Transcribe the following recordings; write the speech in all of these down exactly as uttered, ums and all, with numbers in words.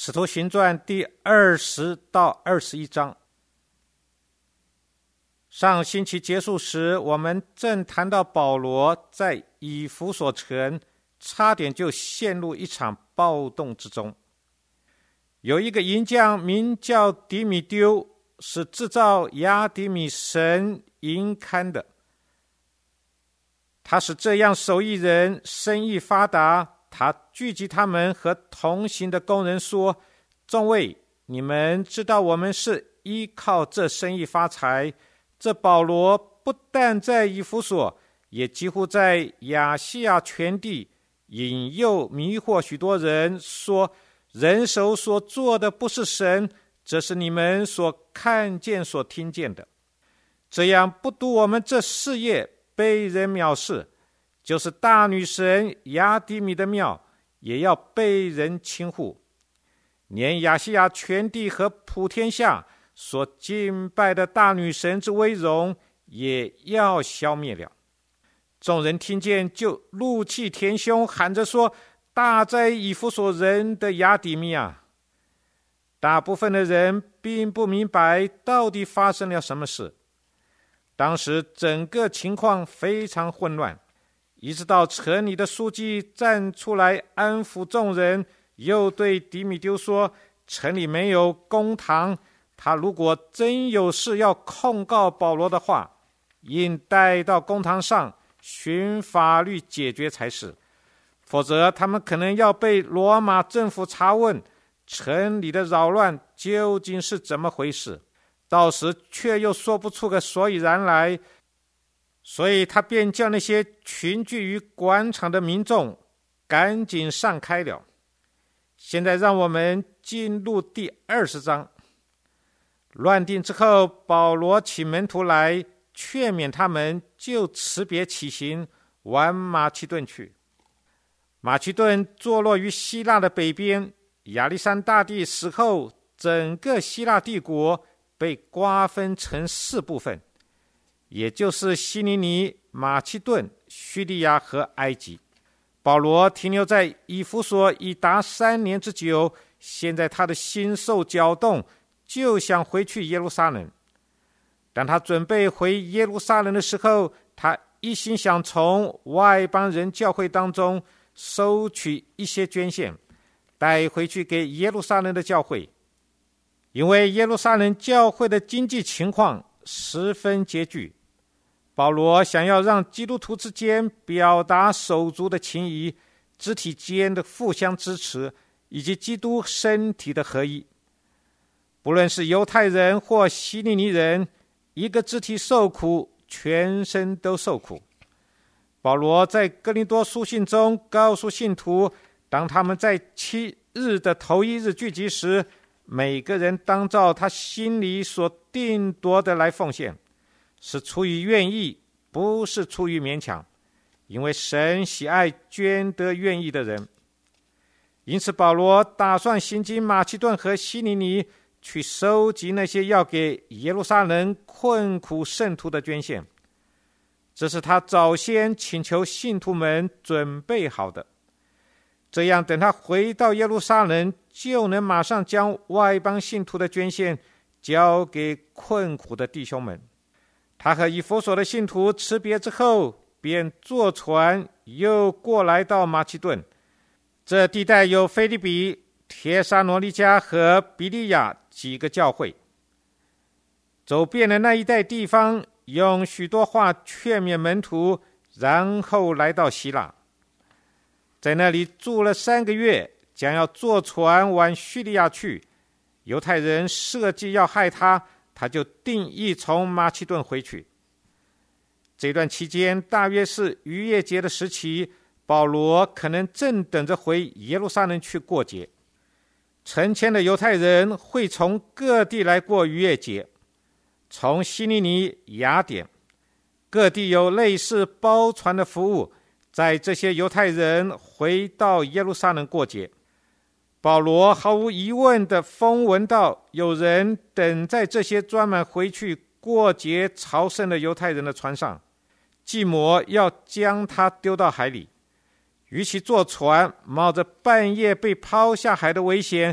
使徒行传第二十到二十一章。上星期结束时，我们正谈到保罗在以弗所城差点就陷入一场暴动之中。有一个银匠名叫迪米丢，是制造亚底米神银龛的。他是这样手艺人，生意发达。他聚集他们和同行的工人说：众位，你们知道我们是依靠这生意发财。这保罗不但在以弗所，也几乎在亚细亚全地引诱迷惑许多人，说人手所做的不是神，这是你们所看见所听见的。这样不独我们这事业被人藐视，就是大女神亚底米的庙也要被人轻忽，连亚细亚全地和普天下所敬拜的大女神之威荣也要消灭了。众人听见就怒气填胸，喊着说：大在以弗所人的亚底米啊！大部分的人并不明白到底发生了什么事。当时整个情况非常混乱，一直到城里的书记站出来安抚众人，又对迪米丢说：城里没有公堂，他如果真有事要控告保罗的话，应带到公堂上寻法律解决才是，否则他们可能要被罗马政府查问城里的扰乱究竟是怎么回事，到时却又说不出个所以然来。所以他便叫那些群聚于广场的民众赶紧散开了。现在让我们进入第二十章。乱定之后，保罗请门徒来劝勉他们，就辞别起行往马其顿去。马其顿坐落于希腊的北边，亚历山大帝死后，整个希腊帝国被瓜分成四部分，也就是希尼尼、马其顿、叙利亚和埃及。保罗停留在以弗所已达三年之久，现在他的心受搅动，就想回去耶路撒冷。当他准备回耶路撒冷的时候，他一心想从外邦人教会当中收取一些捐献，带回去给耶路撒冷的教会。因为耶路撒冷教会的经济情况十分拮据，保罗想要让基督徒之间表达手足的情谊，肢体间的互相支持，以及基督身体的合一。不论是犹太人或希利尼人，一个肢体受苦，全身都受苦。保罗在哥林多书信中告诉信徒，当他们在七日的头一日聚集时，每个人当照他心里所定夺的来奉献，是出于愿意，不是出于勉强，因为神喜爱捐得愿意的人。因此保罗打算行经马其顿和希尼尼，去收集那些要给耶路撒冷困苦圣徒的捐献。这是他早先请求信徒们准备好的，这样等他回到耶路撒冷，就能马上将外邦信徒的捐献交给困苦的弟兄们。他和以弗所的信徒辞别之后，便坐船又过来到马其顿。这地带有腓立比、帖撒罗尼迦和比利亚几个教会。走遍了那一带地方，用许多话劝勉门徒，然后来到希腊，在那里住了三个月，将要坐船往叙利亚去。犹太人设计要害他，他就定义从马其顿回去。这段期间大约是逾越节的时期，保罗可能正等着回耶路撒冷去过节。成千的犹太人会从各地来过逾越节，从希利尼、雅典各地有类似包船的服务，在这些犹太人回到耶路撒冷过节。保罗毫无疑问地风闻到有人等在这些专门回去过节朝圣的犹太人的船上，计谋要将他丢到海里。与其坐船冒着半夜被抛下海的危险，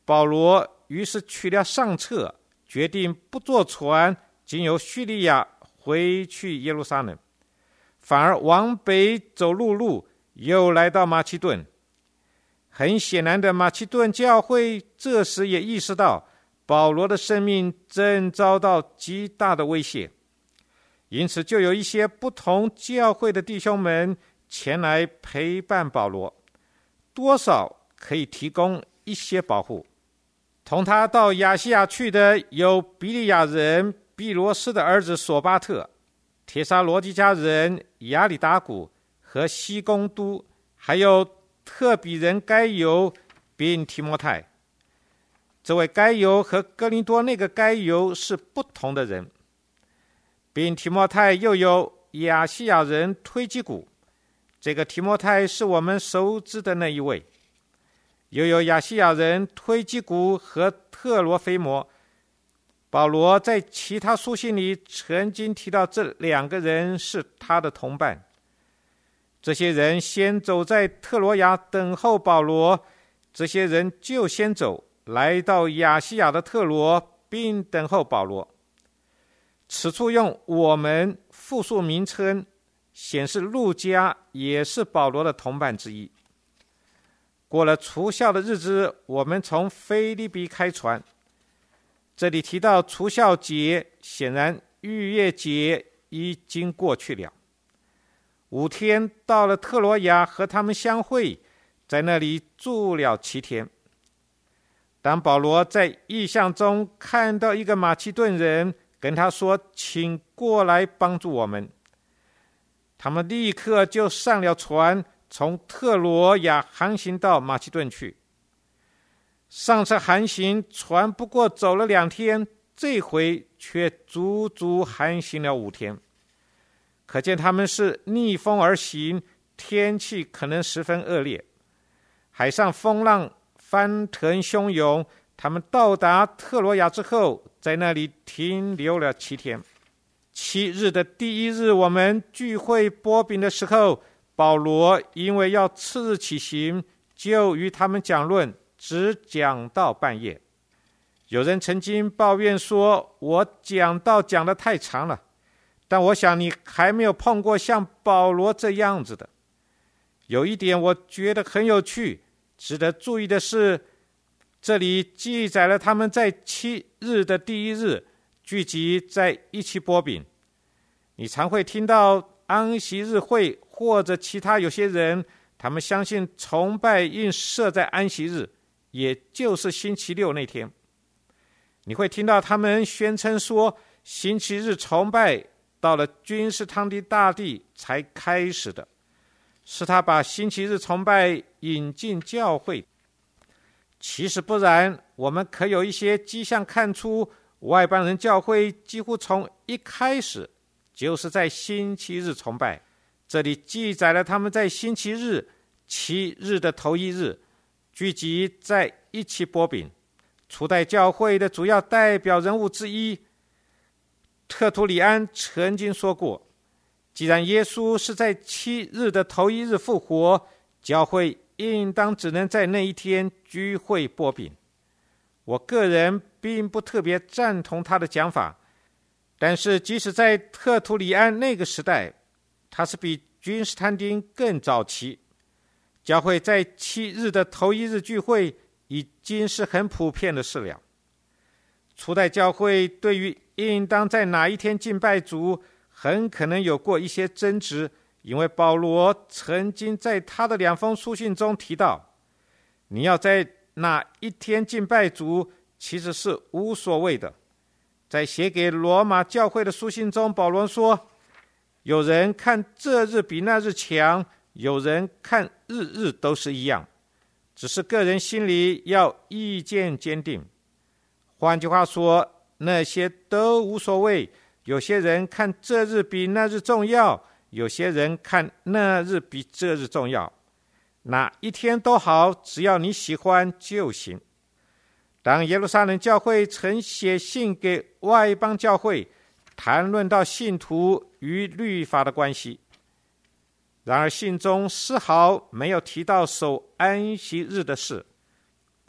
保罗于是取了上策，决定不坐船经由叙利亚回去耶路撒冷，反而往北走陆路，又来到马其顿。很显然的，马其顿教会这时也意识到保罗的生命正遭到极大的威胁，因此就有一些不同教会的弟兄们前来陪伴保罗，多少可以提供一些保护。同他到亚细亚去的有比利亚人毕罗斯的儿子索巴特、帖撒罗尼迦人亚里达古和西公都，还有特比人该犹并提摩太。这位该犹和哥林多那个该犹是不同的人，并提摩太又有亚细亚人推基古，这个提摩太是我们熟知的那一位，又有亚细亚人推基古和特罗菲摩。保罗在其他书信里曾经提到这两个人是他的同伴。这些人先走在特罗亚等候保罗，这些人就先走来到亚细亚的特罗，并等候保罗。此处用我们复数名称，显示路加也是保罗的同伴之一。过了除酵的日子，我们从腓立比开船。这里提到除酵节，显然逾越节已经过去了。五天到了特罗亚，和他们相会，在那里住了七天。当保罗在异象中看到一个马其顿人，跟他说：“请过来帮助我们。”他们立刻就上了船，从特罗亚航行到马其顿去。上次航行，船不过走了两天，这回却足足航行了五天。可见他们是逆风而行，天气可能十分恶劣，海上风浪翻腾汹涌。他们到达特罗亚之后，在那里停留了七天。七日的第一日，我们聚会擘饼的时候，保罗因为要次日起行，就与他们讲论，只讲到半夜。有人曾经抱怨说，我讲道讲得太长了，但我想你还没有碰过像保罗这样子的。有一点我觉得很有趣，值得注意的是，这里记载了他们在七日的第一日聚集在一起擘饼。你常会听到安息日会或者其他有些人，他们相信崇拜应设在安息日，也就是星期六那天。你会听到他们宣称说，星期日崇拜到了君士坦丁大帝才开始的，是他把星期日崇拜引进教会。其实不然，我们可有一些迹象看出，外邦人教会几乎从一开始就是在星期日崇拜。这里记载了他们在星期日七日的头一日聚集在一起擘饼。初代教会的主要代表人物之一特图里安曾经说过，既然耶稣是在七日的头一日复活，教会应当只能在那一天聚会擘饼。我个人并不特别赞同他的讲法，但是即使在特图里安那个时代，他是比君士坦丁更早期，教会在七日的头一日聚会已经是很普遍的事了。初代教会对于应当在哪一天敬拜主，很可能有过一些争执，因为保罗曾经在他的两封书信中提到，你要在哪一天敬拜主其实是无所谓的。在写给罗马教会的书信中，保罗说，有人看这日比那日强，有人看日日都是一样，只是个人心里要意见坚定。换句话说，那些都无所谓，有些人看这日比那日重要，有些人看那日比这日重要，哪一天都好，只要你喜欢就行。当耶路撒冷教会曾写信给外邦教会，谈论到信徒与律法的关系，然而信中丝毫没有提到守安息日的事。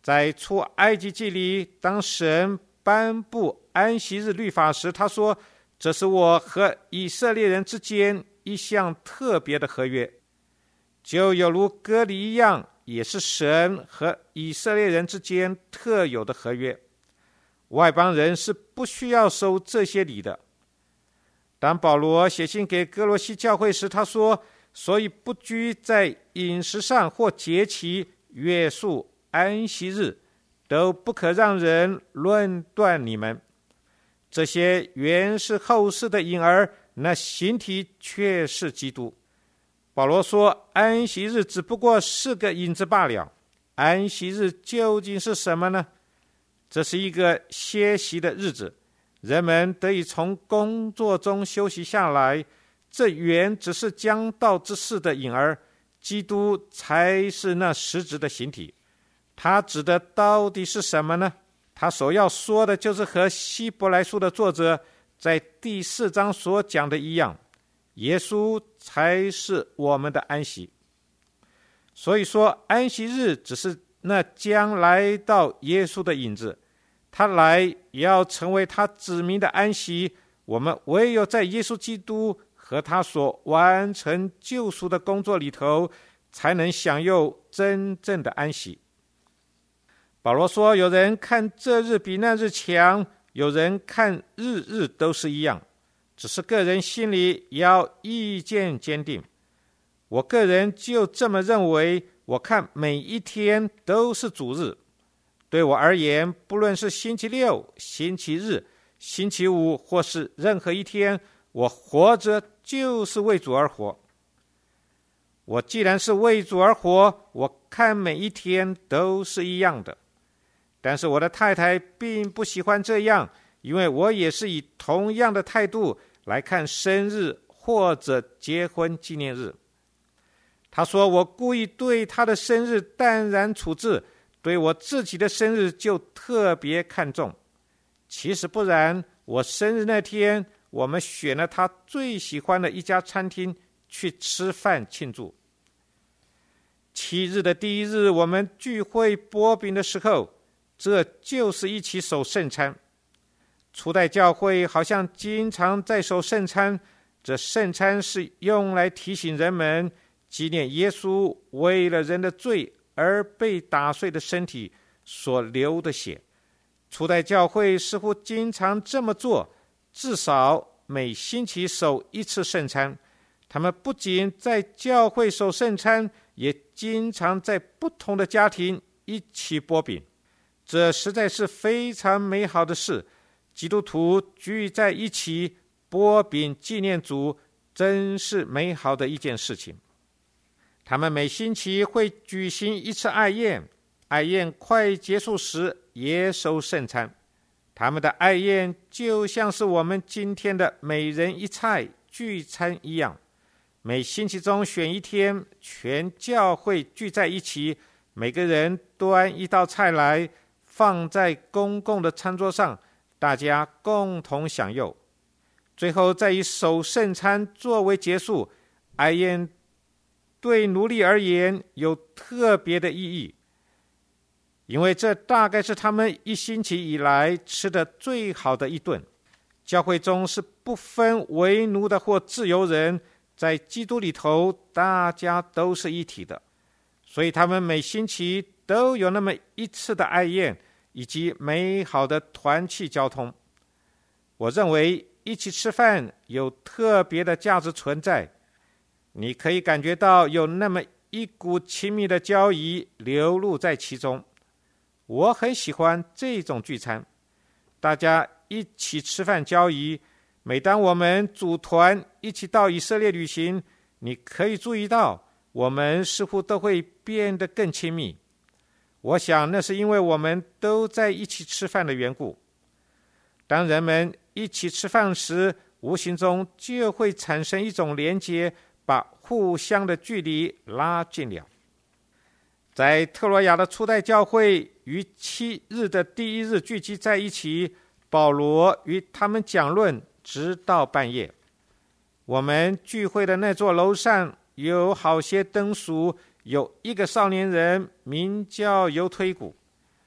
在出埃及记里，当神颁布安息日律法时，他说，这是我和以色列人之间一项特别的合约，就有如割礼一样，也是神和以色列人之间特有的合约。外邦人是不需要守这些礼的。当保罗写信给哥罗西教会时，他说，所以不拘在饮食上或节期、月数、安息日，都不可让人论断你们。这些原是后世的影儿，那形体却是基督。保罗说，安息日只不过是个影子罢了。安息日究竟是什么呢？这是一个歇息的日子，人们得以从工作中休息下来。这原只是将到之事的影儿，基督才是那实质的形体。他指的到底是什么呢？他所要说的就是和希伯来书的作者在第四章所讲的一样，耶稣才是我们的安息。所以说，安息日只是那将来到耶稣的影子，他来要成为他子民的安息。我们唯有在耶稣基督和他所完成救赎的工作里头，才能享有真正的安息。保罗说，有人看这日比那日强，有人看日日都是一样，只是个人心里要意见坚定。我个人就这么认为，我看每一天都是主日。对我而言，不论是星期六、星期日、星期五，或是任何一天，我活着就是为主而活。我既然是为主而活，我看每一天都是一样的。但是我的太太并不喜欢这样，因为我也是以同样的态度来看生日或者结婚纪念日。她说，我故意对她的生日淡然处置，对我自己的生日就特别看重。其实不然，我生日那天，我们选了她最喜欢的一家餐厅去吃饭庆祝。七日的第一日，我们聚会擘饼的时候，这就是一起守圣餐。初代教会好像经常在守圣餐，这圣餐是用来提醒人们纪念耶稣为了人的罪而被打碎的身体所流的血。初代教会似乎经常这么做，至少每星期守一次圣餐。他们不仅在教会守圣餐，也经常在不同的家庭一起擘饼。这实在是非常美好的事。基督徒聚在一起擘饼纪念主，真是美好的一件事情。他们每星期会举行一次爱宴，爱宴快结束时也守圣餐。他们的爱宴就像是我们今天的每人一菜聚餐一样，每星期中选一天，全教会聚在一起，每个人端一道菜来，放在公共的餐桌上，大家共同享用。最后再以守圣餐作为结束。爱宴对奴隶而言有特别的意义，因为这大概是他们一星期以来吃的最好的一顿。教会中是不分为奴的或自由人，在基督里头大家都是一体的，所以他们每星期都有那么一次的爱宴，以及美好的团契交通。我认为一起吃饭有特别的价值存在，你可以感觉到有那么一股亲密的交谊流露在其中。我很喜欢这种聚餐，大家一起吃饭交谊。每当我们组团一起到以色列旅行，你可以注意到我们似乎都会变得更亲密。我想那是因为我们都在一起吃饭的缘故。当人们一起吃饭时，无形中就会产生一种连结，把互相的距离拉近了。在特罗亚的初代教会于七日的第一日聚集在一起，保罗与他们讲论直到半夜。我们聚会的那座楼上有好些灯烛，有一个少年人名叫犹推古。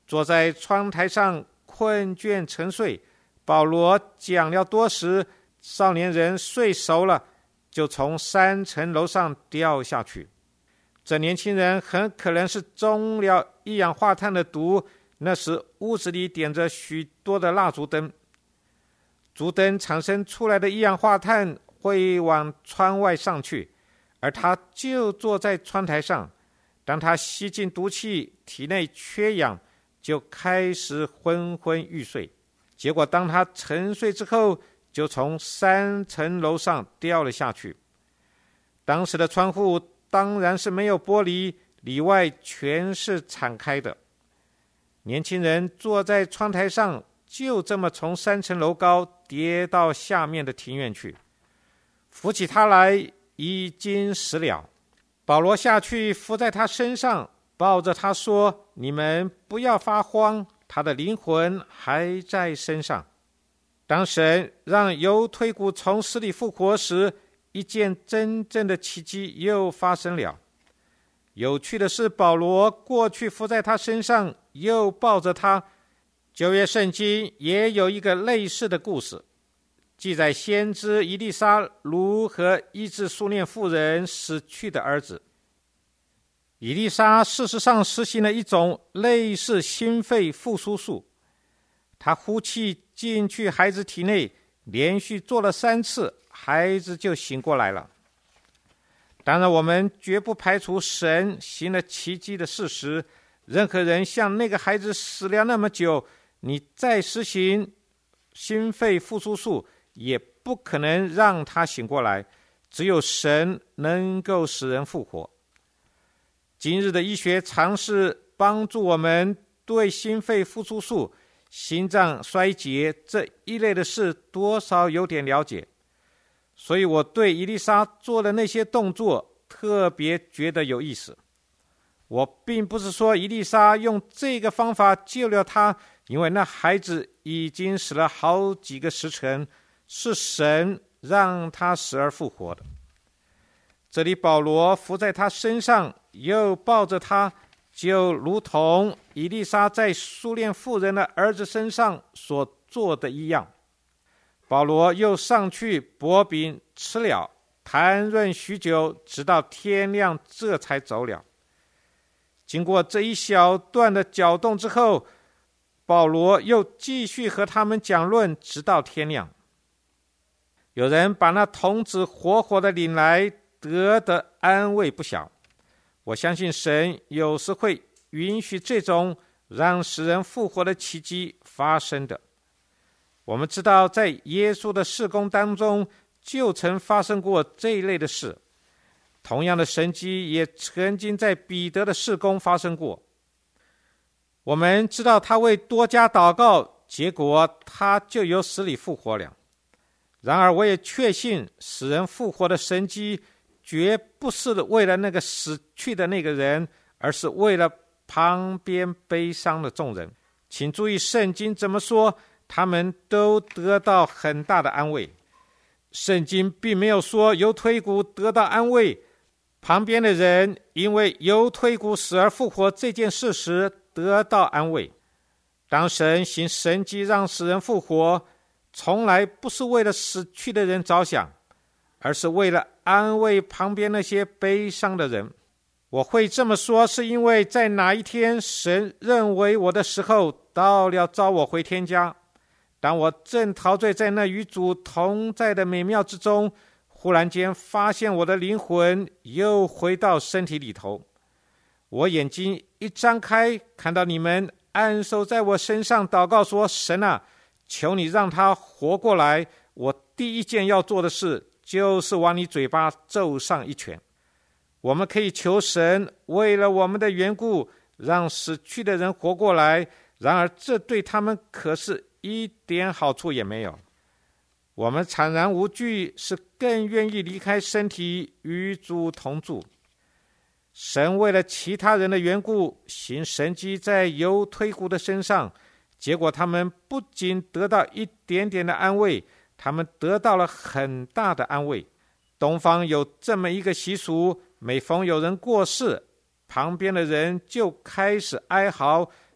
坐在窗台上困倦沉睡。保罗讲了多时，少年人睡熟了，就从三层楼上掉下去。这年轻人很可能是中了一氧化碳的毒，那时屋子里点着许多的蜡烛灯，烛灯产生出来的一氧化碳会往窗外上去，而他就坐在窗台上。当他吸进毒气，体内缺氧，就开始昏昏欲睡。结果当他沉睡之后，就从三层楼上掉了下去。当时的窗户当然是没有玻璃，里外全是敞开的。年轻人坐在窗台上，就这么从三层楼高跌到下面的庭院去。扶起他来，已经死了。保罗下去伏在他身上，抱着他说：你们不要发慌，他的灵魂还在身上。当神让犹推古从死里复活时，一件真正的奇迹又发生了。有趣的是，保罗过去伏在他身上，又抱着他。旧约圣经也有一个类似的故事，记载先知以利沙如何医治苏念妇人死去的儿子。以利沙事实上实行了一种类似心肺复苏术，他呼气进去孩子体内，连续做了三次，孩子就醒过来了。当然，我们绝不排除神行了奇迹的事实。任何人像那个孩子死了那么久，你再实行心肺复苏术，也不可能让他醒过来。只有神能够使人复活。今日的医学尝试帮助我们对心肺复苏术、心脏衰竭这一类的事多少有点了解，所以我对以利沙做的那些动作特别觉得有意思。我并不是说以利沙用这个方法救了他，因为那孩子已经死了好几个时辰，是神让他死而复活的。这里保罗伏在他身上，又抱着他，就如同以利沙在苏念妇人的儿子身上所做的一样。保罗又上去剥饼吃了，谈论许久，直到天亮，这才走了。经过这一小段的搅动之后，保罗又继续和他们讲论，直到天亮。有人把那童子活活的领来，得的安慰不小。我相信神有时会允许这种让使人复活的奇迹发生的。我们知道在耶稣的事工当中就曾发生过这一类的事，同样的神迹也曾经在彼得的事工发生过。我们知道他为多加祷告，结果他就由死里复活了。然而我也确信使人复活的神迹绝不是为了那个死去的那个人，而是为了旁边悲伤的众人。请注意圣经怎么说，他们都得到很大的安慰。圣经并没有说犹推古得到安慰，旁边的人因为犹推古死而复活这件事实得到安慰。当神行神迹让死人复活，从来不是为了死去的人着想，而是为了安慰旁边那些悲伤的人。我会这么说，是因为在哪一天神认为我的时候到了，召我回天家。当我正陶醉在那与主同在的美妙之中，忽然间发现我的灵魂又回到身体里头。我眼睛一张开，看到你们按手在我身上，祷告说：神啊，求你让他活过来。我第一件要做的事就是往你嘴巴揍上一拳。我们可以求神为了我们的缘故让死去的人活过来，然而这对他们可是一点好处也没有。我们坦然无惧，是更愿意离开身体与主同住。神为了其他人的缘故行神迹在犹推古的身上，结果他们不仅得到一点点的安慰，他们得到了很大的安慰。东方有这么一个习俗，每逢有人过世，旁边的人就开始哀嚎，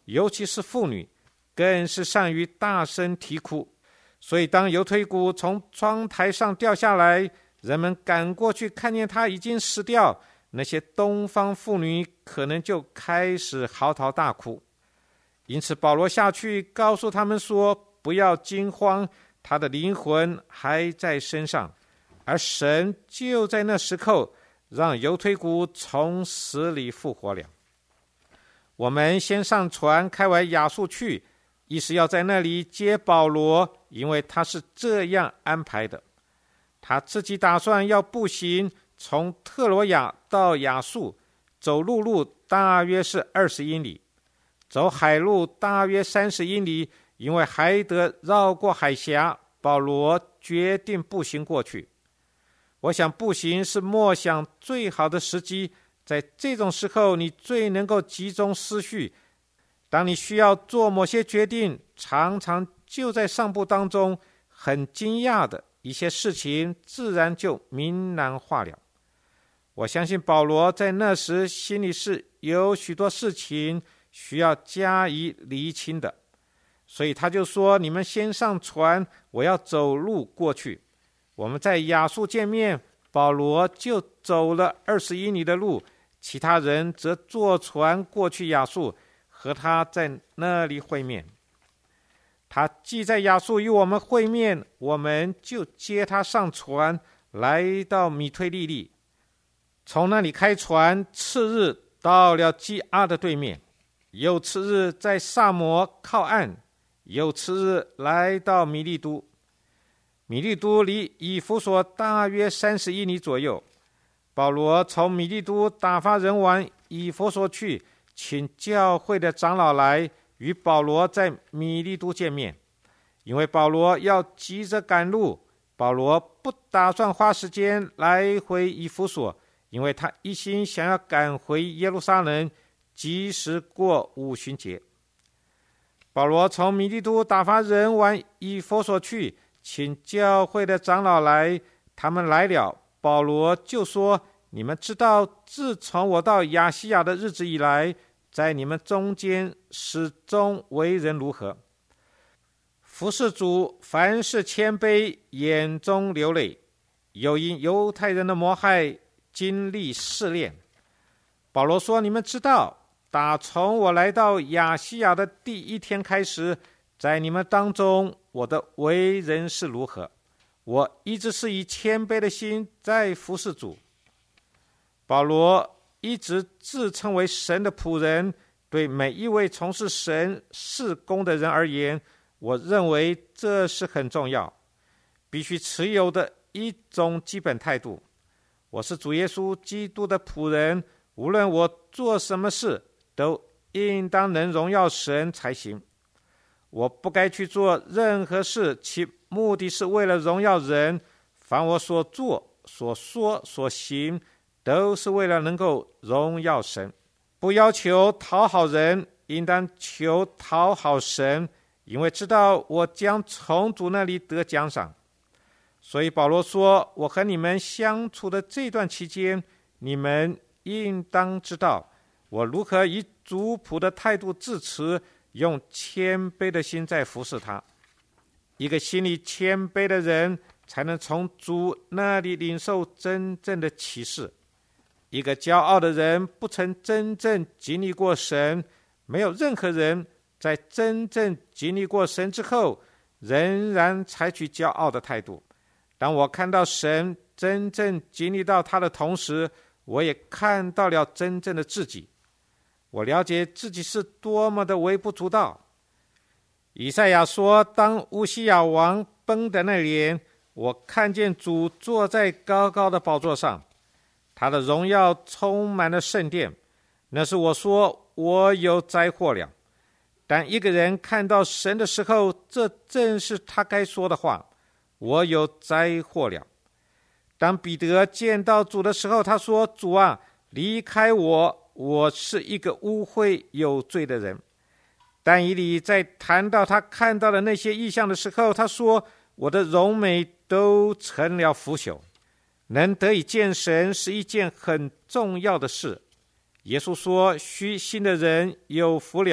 尤其是妇女，更是善于大声啼哭。所以当油推骨从窗台上掉下来，人们赶过去看见它已经死掉，那些东方妇女可能就开始嚎啕大哭。因此保罗下去告诉他们说，不要惊慌，他的灵魂还在身上。而神就在那时刻让油推骨从死里复活了。我们先上船开往亚述去，意是要在那里接保罗，因为他是这样安排的。他自己打算要步行从特罗亚到亚述，走陆路大约是二十英里，走海路大约三十英里，因为还得绕过海峡。保罗决定步行过去。我想步行是默想最好的时机，在这种时候你最能够集中思绪。当你需要做某些决定，常常就在上步当中，很惊讶的一些事情自然就明朗化了。我相信保罗在那时心里是有许多事情需要加以厘清的，所以他就说，你们先上船，我要走路过去。我们在亚述见面，保罗就走了二十英里的路，其他人则坐船过去亚述，和他在那里会面。他既在亚述与我们会面，我们就接他上船，来到米推利利，从那里开船，次日到了基阿的对面，又次日在萨摩靠岸，又次日来到米利都。米利都离以弗所大约三十英里左右。保罗从米利都打发人往以弗所去，请教会的长老来与保罗在米利都见面。因为保罗要急着赶路，保罗不打算花时间来回以弗所，因为他一心想要赶回耶路撒冷，及时过五旬节。保罗从米利都打发人往以弗所去，请教会的长老来。他们来了，保罗就说，你们知道自从我到亚细亚的日子以来，在你们中间始终为人如何。服侍主，凡事谦卑，眼中流泪，又因犹太人的谋害经历试炼。保罗说，你们知道打从我来到亚细亚的第一天开始，在你们当中我的为人是如何。我一直是以谦卑的心在服侍主。保罗一直自称为神的仆人，对每一位从事神事工的人而言，我认为这是很重要，必须持有的一种基本态度。我是主耶稣基督的仆人，无论我做什么事，都应当能荣耀神才行。我不该去做任何事，其目的是为了荣耀人。凡我所做、所说、所行，都是为了能够荣耀神。不要求讨好人，应当求讨好神，因为知道我将从主那里得奖赏。所以保罗说，我和你们相处的这段期间，你们应当知道我如何以主仆的态度致辞，用谦卑的心在服侍他。一个心里谦卑的人，才能从主那里领受真正的启示。一个骄傲的人，不曾真正经历过神。没有任何人在真正经历过神之后，仍然采取骄傲的态度。当我看到神真正经历到他的同时，我也看到了真正的自己。我了解自己是多么的微不足道。以赛亚说，当乌西雅王崩的那年，我看见主坐在高高的宝座上，他的荣耀充满了圣殿。那是我说，我有灾祸了。当一个人看到神的时候，这正是他该说的话，我有灾祸了。当彼得见到主的时候，他说，主啊，离开我，我是一个污秽有罪的人。但以理在谈到他看到的那些异象的时候，他说，我的荣美都成了腐朽。能得以见神是一件很重要的事。耶稣说，虚心的人有福了，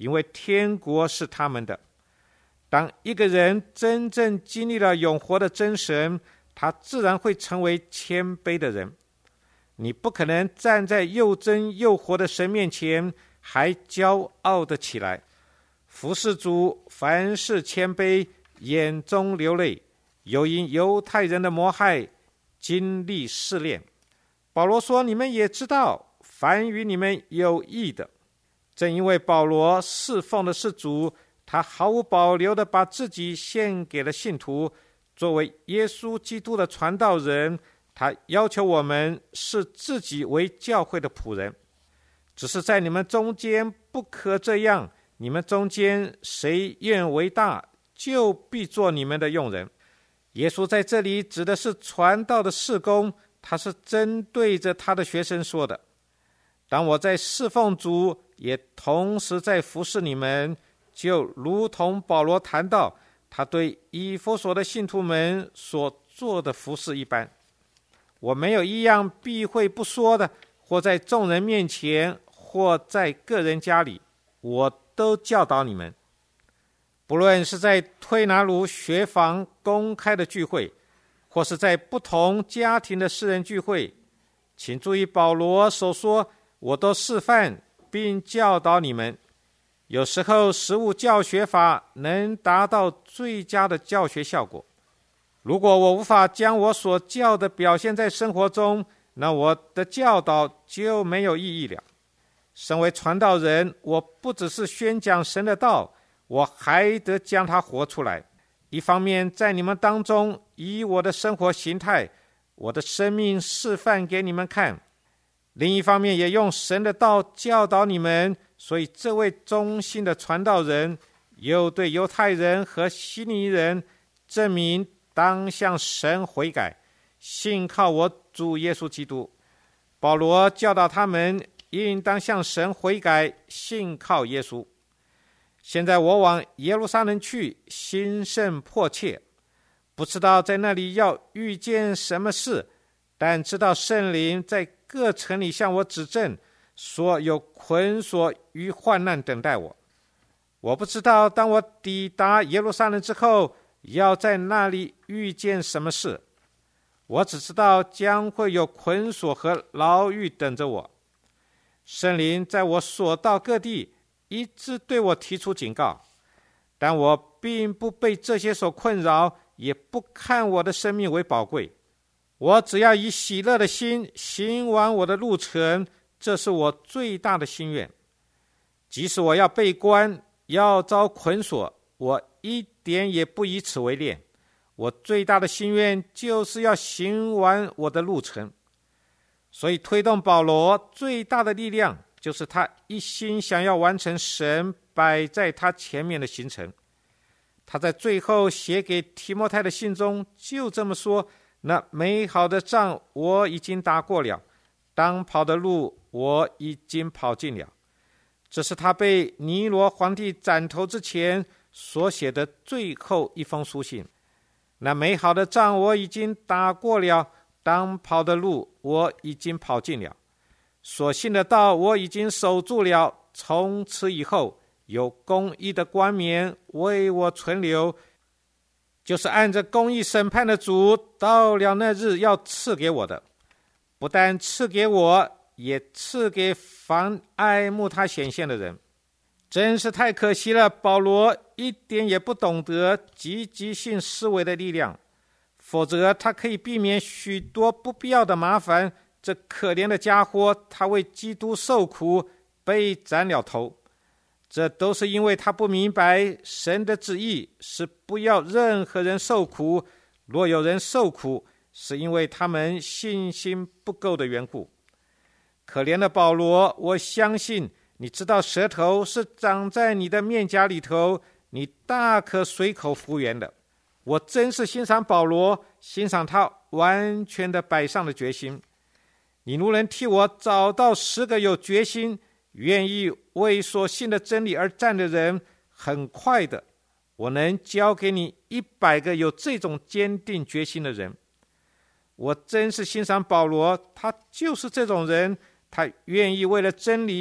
因为天国是他们的。当一个人真正经历了永活的真神，他自然会成为谦卑的人。你不可能站在又真又活的神面前还骄傲的起来。服事主，凡事谦卑，眼中流泪，又因犹太人的谋害经历试炼。保罗说，你们也知道，凡与你们有益的。正因为保罗侍奉的是主，他毫无保留地把自己献给了信徒。作为耶稣基督的传道人，他要求我们视自己为教会的仆人。只是在你们中间不可这样，你们中间谁愿为大，就必做你们的用人。耶稣在这里指的是传道的事工，他是针对着他的学生说的。当我在侍奉主，也同时在服侍你们，就如同保罗谈到他对以弗所的信徒们所做的服侍一般。我没有一样避讳不说的，或在众人面前，或在个人家里，我都教导你们。不论是在推拿炉学房公开的聚会，或是在不同家庭的私人聚会，请注意保罗所说，我都示范并教导你们。有时候实务教学法能达到最佳的教学效果。如果我无法将我所教的表现在生活中，那我的教导就没有意义了。身为传道人，我不只是宣讲神的道，我还得将它活出来。一方面在你们当中以我的生活形态，我的生命示范给你们看，另一方面也用神的道教导你们。所以这位忠心的传道人又对犹太人和希利尼人证明当向神悔改，信靠我主耶稣基督。保罗教导他们应当向神悔改，信靠耶稣。现在我往耶路撒冷去，心甚迫切，不知道在那里要遇见什么事，但知道圣灵在各城里向我指证，说有捆锁与患难等待我。我不知道当我抵达耶路撒冷之后，要在那里遇见什么事，我只知道将会有捆锁和牢狱等着我。圣灵在我所到各地一直对我提出警告，但我并不被这些所困扰，也不看我的生命为宝贵。我只要以喜乐的心行完我的路程，这是我最大的心愿。即使我要被关，要遭捆锁，我一点也不以此为念。我最大的心愿就是要行完我的路程。所以推动保罗最大的力量，就是他一心想要完成神摆在他前面的行程。他在最后写给提摩太的信中就这么说，那美好的仗我已经打过了，当跑的路我已经跑尽了。这是他被尼罗皇帝斩头之前所写的最后一封书信。那美好的仗我已经打过了，当跑的路我已经跑尽了。所信的道我已经守住了，从此以后有公义的冠冕为我存留，就是按着公义审判的主到了那日要赐给我的。不但赐给我，也赐给凡爱慕他显现的人。真是太可惜了，保罗一点也不懂得积极性思维的力量，否则他可以避免许多不必要的麻烦。这可怜的家伙，他为基督受苦，被斩了头。这都是因为他不明白神的旨意是不要任何人受苦，若有人受苦，是因为他们信心不够的缘故。可怜的保罗，我相信你知道舌头是长在你的面颊里头，你大可随口胡言的。我真是欣赏保罗，欣赏他完全的摆上了决心。你如能替我找到十个有决心愿意为所信的真理而战的人，很快的我能交给你一百个有这种坚定决心的人。我真是欣赏保罗，他就是这种人，他愿意为了真理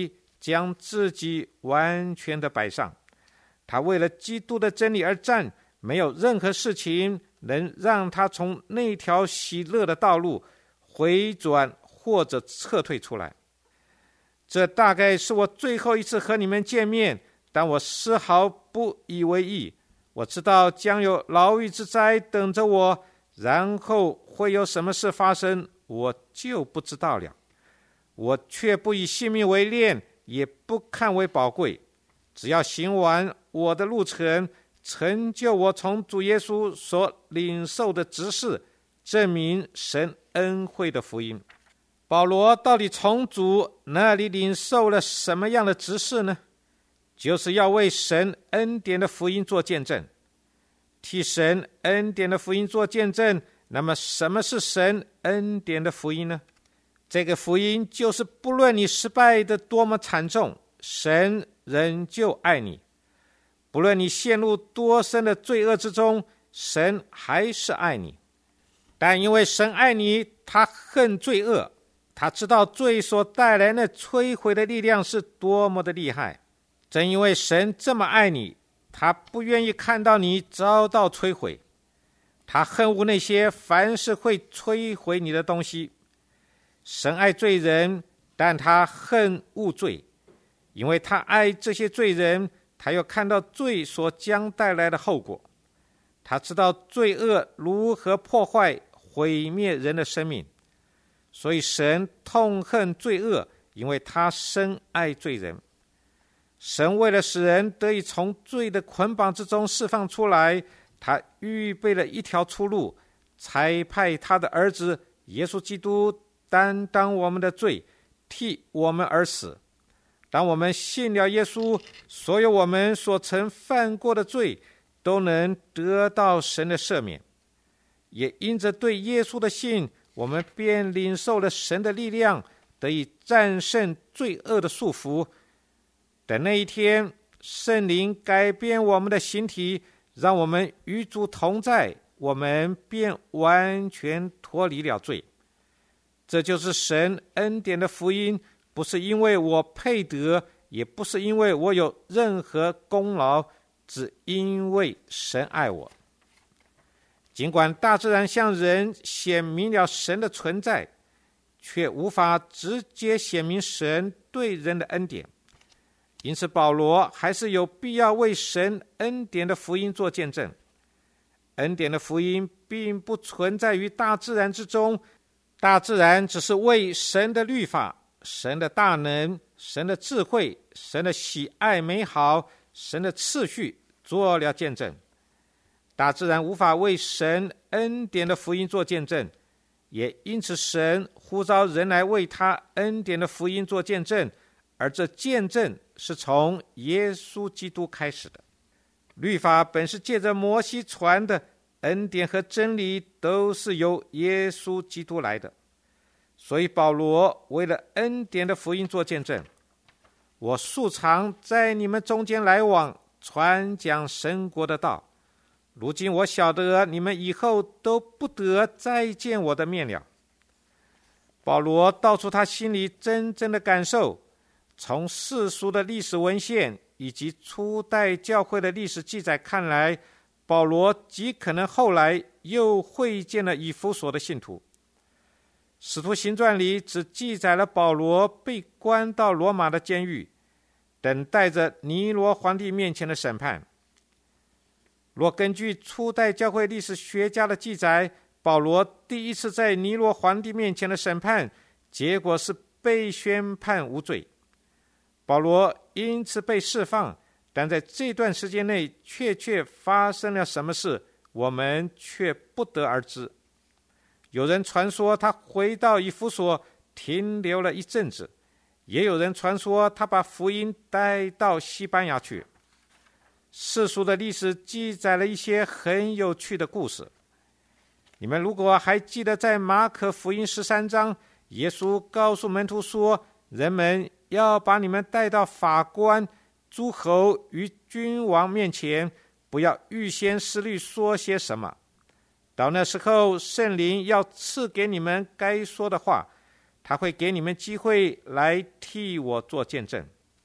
将自己完全的摆上。他为了基督的真理而战，没有任何事情能让他从那条喜乐的道路回转或者撤退出来。这大概是我最后一次和你们见面，但我丝毫不以为意。我知道将有牢狱之灾等着我，然后会有什么事发生，我就不知道了。我却不以性命为念，也不看为宝贵，只要行完我的路程，成就我从主耶稣所领受的职事，证明神恩惠的福音。保罗到底从主那里领受了什么样的职事呢？就是要为神恩典的福音做见证，替神恩典的福音做见证。那么什么是神恩典的福音呢？这个福音就是不论你失败的多么惨重，神仍旧爱你；不论你陷入多深的罪恶之中，神还是爱你。但因为神爱你，他恨罪恶，他知道罪所带来的摧毁的力量是多么的厉害。正因为神这么爱你，他不愿意看到你遭到摧毁。他恨恶那些凡是会摧毁你的东西。神爱罪人，但他恨恶罪，因为他爱这些罪人，他又看到罪所将带来的后果。他知道罪恶如何破坏毁灭人的生命，所以神痛恨罪恶，因为他深爱罪人。神为了使人得以从罪的捆绑之中释放出来，他预备了一条出路，差派他的儿子耶稣基督担当我们的罪，替我们而死。当我们信了耶稣，所有我们所曾犯过的罪都能得到神的赦免。也因着对耶稣的信，我们便领受了神的力量，得以战胜罪恶的束缚。等那一天，圣灵改变我们的形体，让我们与主同在，我们便完全脱离了罪。这就是神恩典的福音，不是因为我配得，也不是因为我有任何功劳，只因为神爱我。尽管大自然向人显明了神的存在，却无法直接显明神对人的恩典。因此保罗还是有必要为神恩典的福音做见证。恩典的福音并不存在于大自然之中，大自然只是为神的律法、神的大能、神的智慧、神的喜爱美好、神的次序做了见证。大自然无法为神恩典的福音做见证，也因此神呼召人来为他恩典的福音做见证，而这见证是从耶稣基督开始的。律法本是借着摩西传的，恩典和真理都是由耶稣基督来的。所以保罗为了恩典的福音做见证，我素常在你们中间来往，传讲神国的道。如今我晓得你们以后都不得再见我的面了。保罗道出他心里真正的感受，从世俗的历史文献以及初代教会的历史记载看来，保罗极可能后来又会见了以弗所的信徒。使徒行传里只记载了保罗被关到罗马的监狱，等待着尼罗皇帝面前的审判。若根据初代教会历史学家的记载，保罗第一次在尼罗皇帝面前的审判，结果是被宣判无罪。保罗因此被释放，但在这段时间内确确发生了什么事，我们却不得而知。有人传说他回到以弗所停留了一阵子，也有人传说他把福音带到西班牙去。世俗的历史记载了一些很有趣的故事。你们如果还记得，在马可福音十三章，耶稣告诉门徒说，人们要把你们带到法官、诸侯与君王面前，不要预先思虑说些什么。到那时候，圣灵要赐给你们该说的话，他会给你们机会来替我做见证。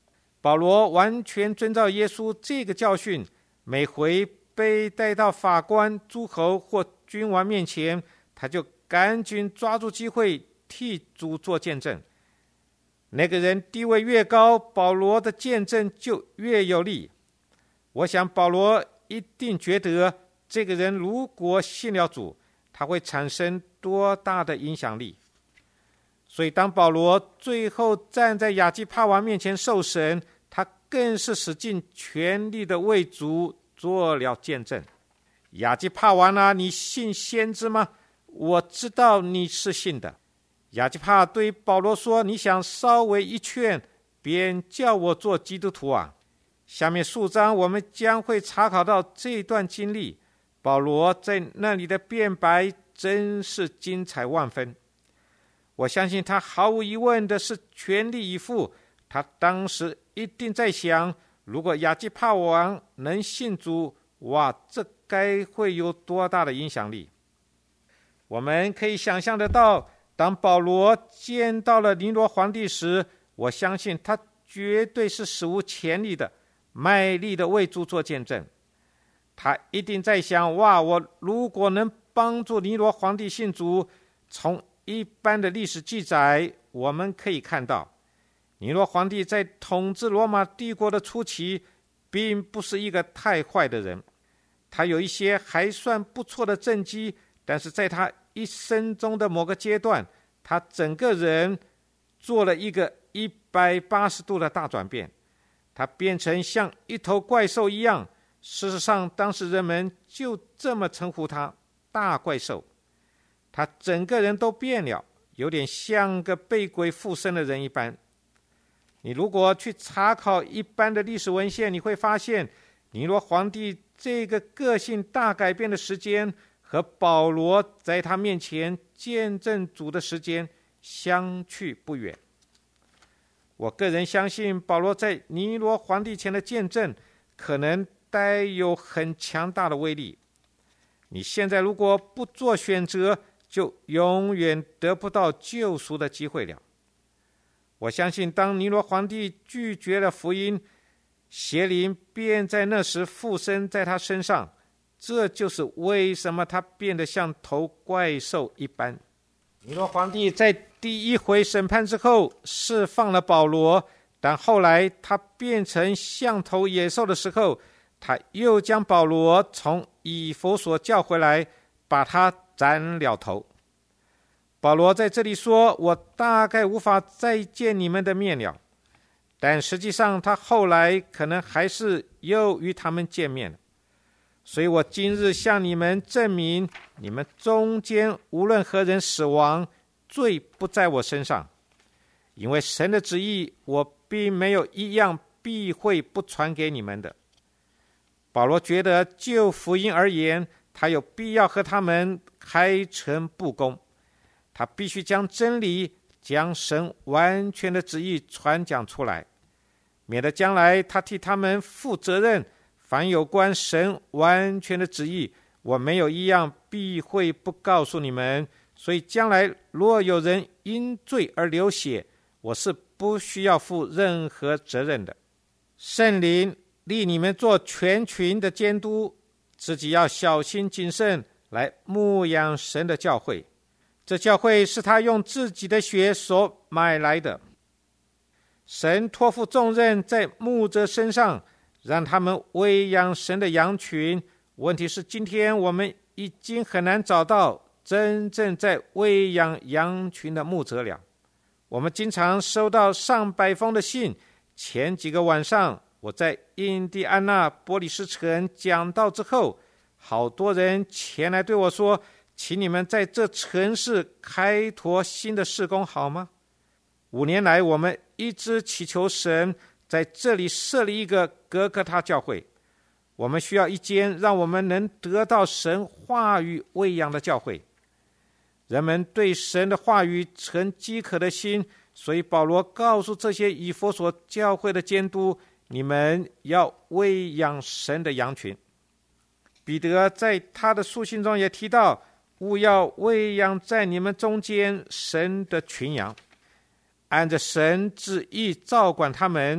保罗完全遵照耶稣这个教训，每回被带到法官、诸侯或君王面前，他就赶紧抓住机会替主做见证。那个人地位越高，保罗的见证就越有力。我想保罗一定觉得这个人如果信了主，他会产生多大的影响力。所以当保罗最后站在亚基帕王面前受审，他更是使尽全力的为主做了见证。亚基帕王啊，你信先知吗？我知道你是信的。亚基帕对保罗说，你想稍微一劝，便叫我做基督徒啊。下面数章我们将会查考到这段经历，保罗在那里的辩白真是精彩万分。我相信他毫无疑问的是全力以赴，他当时一定在想，如果亚基帕王能信主，哇，这该会有多大的影响力。我们可以想象得到，当保罗见到了尼罗皇帝时，我相信他绝对是史无前例的卖力的为主做见证。他一定在想，哇，我如果能帮助尼罗皇帝信主，从一般的历史记载我们可以看到，尼罗皇帝在统治罗马帝国的初期并不是一个太坏的人，他有一些还算不错的政绩，但是在他一生中的某个阶段，他整个人做了一个一百八十度的大转变，他变成像一头怪兽一样。事实上当时人们就这么称呼他，大怪兽。他整个人都变了，有点像个被鬼附身的人一般。你如果去查考一般的历史文献，你会发现尼罗皇帝这个个性大改变的时间和保罗在他面前见证主的时间相去不远。我个人相信保罗在尼罗皇帝前的见证可能带有很强大的威力。你现在如果不做选择，就永远得不到救赎的机会了。我相信当尼罗皇帝拒绝了福音，邪灵便在那时附身在他身上，这就是为什么他变得像头怪兽一般。尼罗皇帝在第一回审判之后释放了保罗，但后来他变成像头野兽的时候，他又将保罗从以弗所叫回来，把他斩了头。保罗在这里说，我大概无法再见你们的面了，但实际上他后来可能还是又与他们见面了。所以我今日向你们证明，你们中间无论何人死亡，罪不在我身上，因为神的旨意我并没有一样避讳不传给你们的。保罗觉得就福音而言，他有必要和他们开诚布公，他必须将真理，将神完全的旨意传讲出来，免得将来他替他们负责任。凡有关神完全的旨意，我没有一样避讳不告诉你们，所以将来若有人因罪而流血，我是不需要负任何责任的。圣灵立你们做全群的监督，自己要小心谨慎来牧养神的教会。这教会是他用自己的血所买来的。神托付重任在牧者身上，让他们喂养神的羊群。问题是今天我们已经很难找到真正在喂养羊群的牧者了。我们经常收到上百封的信，前几个晚上我在印第安纳波利斯城讲道之后，好多人前来对我说，请你们在这城市开拓新的事工好吗？五年来我们一直祈求神在这里设立一个哥哥他教会，我们需要一间让我们能得到神话语喂养的教会。人们对神的话语存饥渴的心，所以保罗告诉这些以弗所教会的监督，你们要喂养神的羊群。彼得在他的书信中也提到，务要喂养在你们中间神的群羊，按着神旨意照管他们，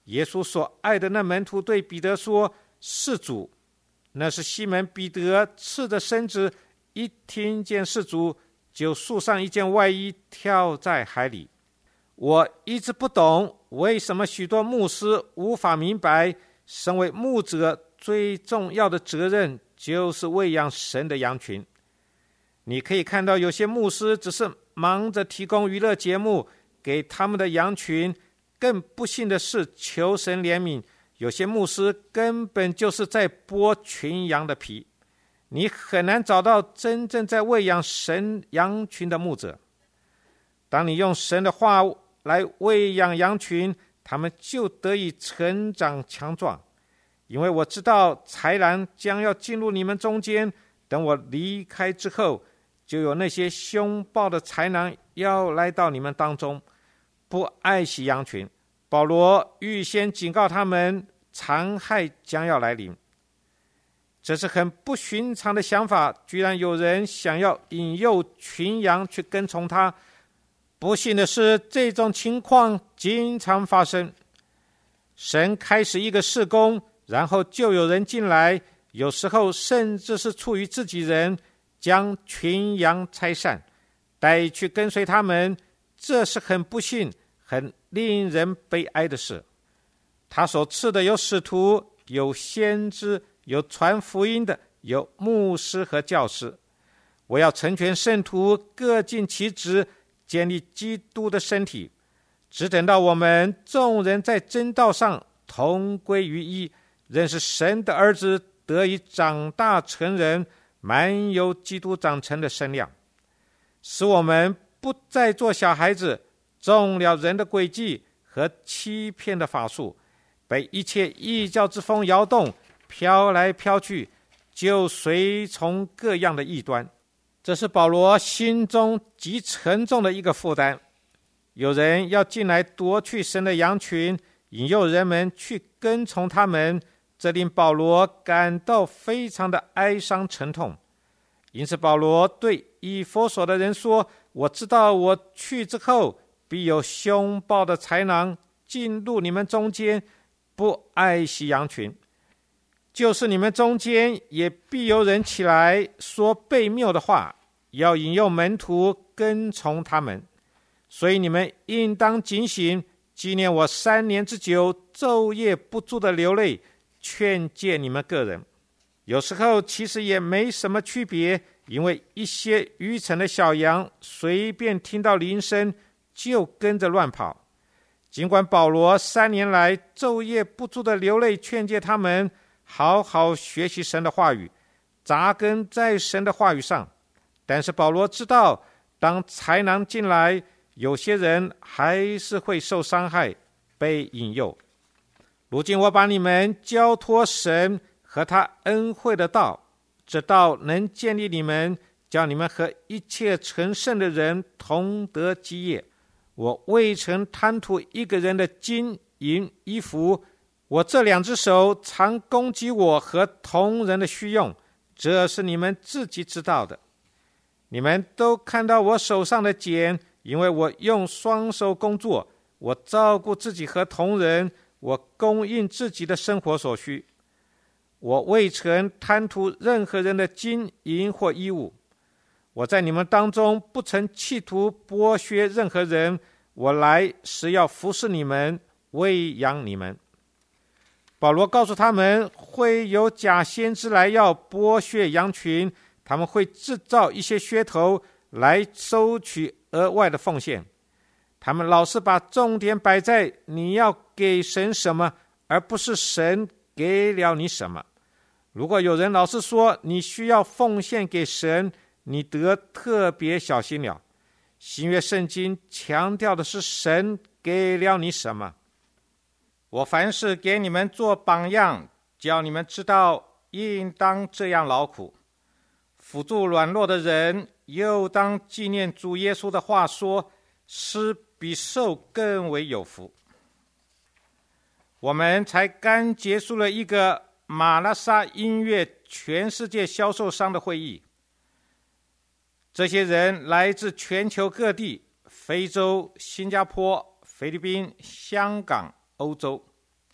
耶稣所爱的那门徒对彼得说：是主。那是西门彼得赤着身子，一听见是主，就束上一件外衣，跳在海里。我一直不懂为什么许多牧师无法明白，身为牧者最重要的责任就是喂养神的羊群。你可以看到有些牧师只是忙着提供娱乐节目给他们的羊群，更不幸的是求神怜悯，有些牧师根本就是在剥群羊的皮。你很难找到真正在喂养神羊群的牧者。当你用神的话来喂养羊群，他们就得以成长强壮。因为我知道豺狼将要进入你们中间，等我离开之后，就有那些凶暴的豺狼要来到你们当中，不爱惜羊群。保罗预先警告他们，残害将要来临。这是很不寻常的想法，居然有人想要引诱群羊去跟从他。不幸的是，这种情况经常发生。神开始一个事工，然后就有人进来，有时候甚至是出于自己人，将群羊拆散，带去跟随他们。这是很不幸、很令人悲哀的事。他所赐的有使徒，有先知，有传福音的，有牧师和教师。我要成全圣徒，各尽其职，建立基督的身体，只等到我们众人在真道上同归于一，认识神的儿子，得以长大成人，满有基督长成的身量，使我们不再做小孩子，中了人的诡计和欺骗的法术，被一切异教之风摇动，飘来飘去，就随从各样的异端。这是保罗心中极沉重的一个负担。有人要进来夺去神的羊群，引诱人们去跟从他们，这令保罗感到非常的哀伤沉痛。因此保罗对以弗所的人说：我知道我去之后，必有凶暴的豺狼进入你们中间，不爱惜羊群。就是你们中间也必有人起来说悖谬的话，要引诱门徒跟从他们。所以你们应当警醒，纪念我三年之久，昼夜不住的流泪，劝诫你们个人。有时候其实也没什么区别，因为一些愚蠢的小羊随便听到铃声就跟着乱跑。尽管保罗三年来昼夜不住的流泪劝诫他们好好学习神的话语，扎根在神的话语上，但是保罗知道，当豺狼进来，有些人还是会受伤害，被引诱。如今我把你们交托神和他恩惠的道，这道能建立你们，叫你们和一切成圣的人同得基业。我未曾贪图一个人的金银衣服，我这两只手常供给我和同人的需用，这是你们自己知道的。你们都看到我手上的茧，因为我用双手工作，我照顾自己和同人，我供应自己的生活所需。我未曾贪图任何人的金银或衣物。我在你们当中不曾企图剥削任何人，我来是要服侍你们，喂养你们。保罗告诉他们，会有假先知来要剥削羊群，他们会制造一些噱头来收取额外的奉献。他们老是把重点摆在你要给神什么，而不是神给了你什么。如果有人老是说你需要奉献给神，你得特别小心了。新约圣经强调的是神给了你什么。我凡事给你们做榜样，叫你们知道应当这样劳苦。辅助软弱的人，又当纪念主耶稣的话说，施比受更为有福。我们才刚结束了一个马拉萨音乐全世界销售商的会议，这些人来自全球各地，非洲、新加坡、菲律宾、香港、欧洲。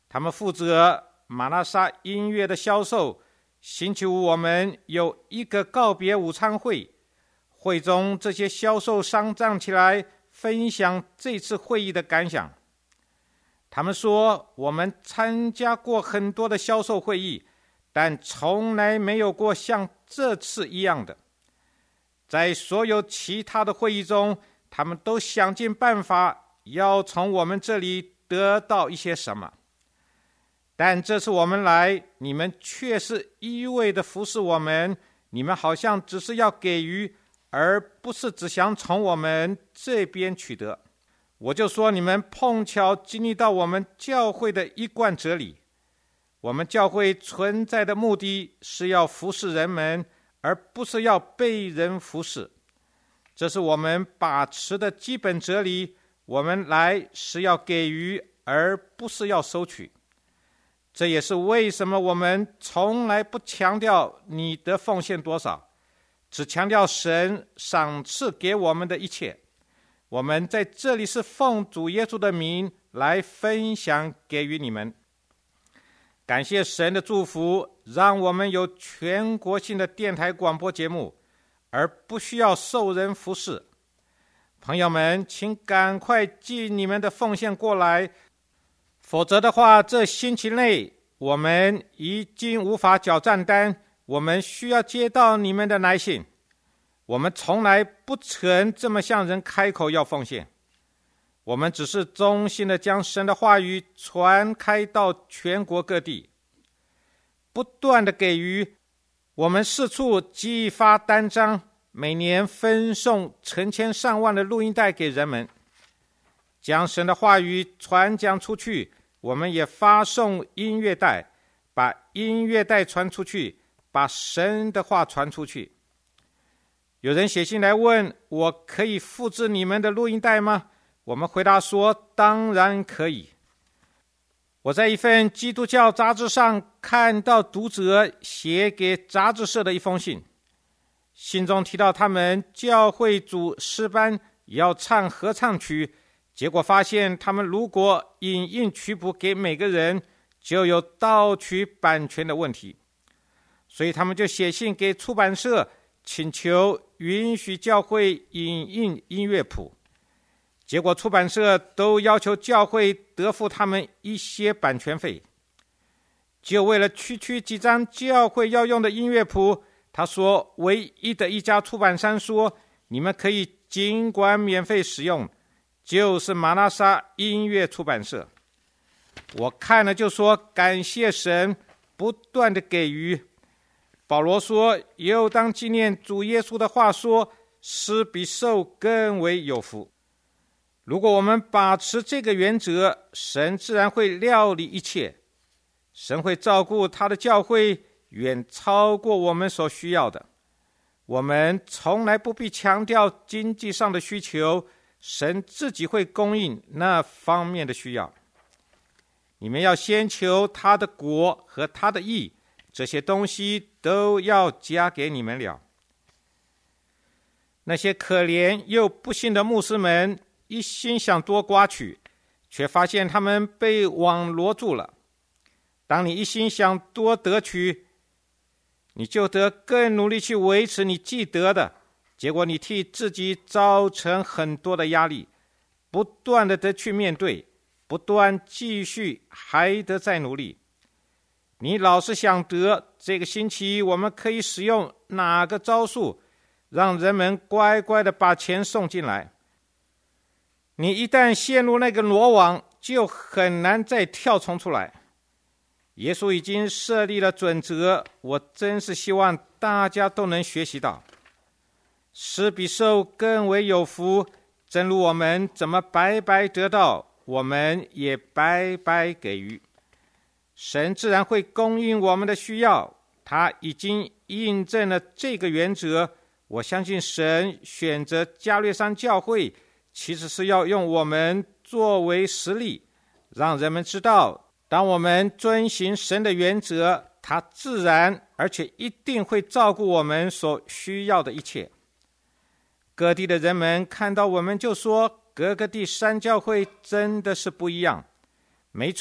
他们负责玛拿撒音乐的销售。星期五我们有一个告别午餐会，会中这些销售商站起来分享这次会议的感想。他们说，我们参加过很多的销售会议，但从来没有过像这次一样的。在所有其他的会议中，他们都想尽办法要从我们这里得到一些什么，但这次我们来，你们却是一味的服侍我们，你们好像只是要给予，而不是只想从我们这边取得。我就说，你们碰巧经历到我们教会的一贯哲理。我们教会存在的目的是要服侍人们，而不是要被人服侍。这是我们把持的基本哲理。我们来是要给予，而不是要收取。这也是为什么我们从来不强调你的奉献多少，只强调神赏赐给我们的一切。我们在这里是奉主耶稣的名来分享给予你们。感谢神的祝福，让我们有全国性的电台广播节目，而不需要受人服侍。朋友们，请赶快寄你们的奉献过来，否则的话，这星期内我们已经无法缴账单，我们需要接到你们的来信。我们从来不曾这么向人开口要奉献，我们只是衷心的将神的话语传开到全国各地，不断的给予。我们四处寄发单张，每年分送成千上万的录音带给人们，将神的话语传讲出去。我们也发送音乐带，把音乐带传出去，把神的话传出去。有人写信来问，我可以复制你们的录音带吗？我们回答说，当然可以。我在一份基督教杂志上看到读者写给杂志社的一封信，信中提到他们教会组诗班要唱合唱曲，结果发现他们如果影印曲谱给每个人，就有盗取版权的问题，所以他们就写信给出版社，请求允许教会影印音乐谱。结果出版社都要求教会得付他们一些版权费。就为了区区几张教会要用的音乐谱，他说唯一的一家出版商说，你们可以尽管免费使用，就是玛拿撒音乐出版社。我看了就说，感谢神不断的给予。保罗说，又当纪念主耶稣的话说，施比受更为有福。如果我们把持这个原则，神自然会料理一切，神会照顾他的教会，远超过我们所需要的。我们从来不必强调经济上的需求，神自己会供应那方面的需要。你们要先求他的国和他的义，这些东西都要加给你们了。那些可怜又不幸的牧师们一心想多刮取，却发现他们被网罗住了。当你一心想多得取，你就得更努力去维持你既得的，结果你替自己造成很多的压力，不断的得去面对，不断继续，还得再努力。你老是想得，这个星期我们可以使用哪个招数，让人们乖乖的把钱送进来。你一旦陷入那个罗网，就很难再跳冲出来。耶稣已经设立了准则，我真是希望大家都能学习到。施比受更为有福，正如我们怎么白白得到，我们也白白给予。神自然会供应我们的需要，他已经印证了这个原则。我相信神选择加略山教会，其实是要用我们作为实例，让人们知道，当我们遵行神的原则，他自然而且一定会照顾我们所需要的一切。各地的人们看到我们就说，各个第三教会真的是不一样。没错，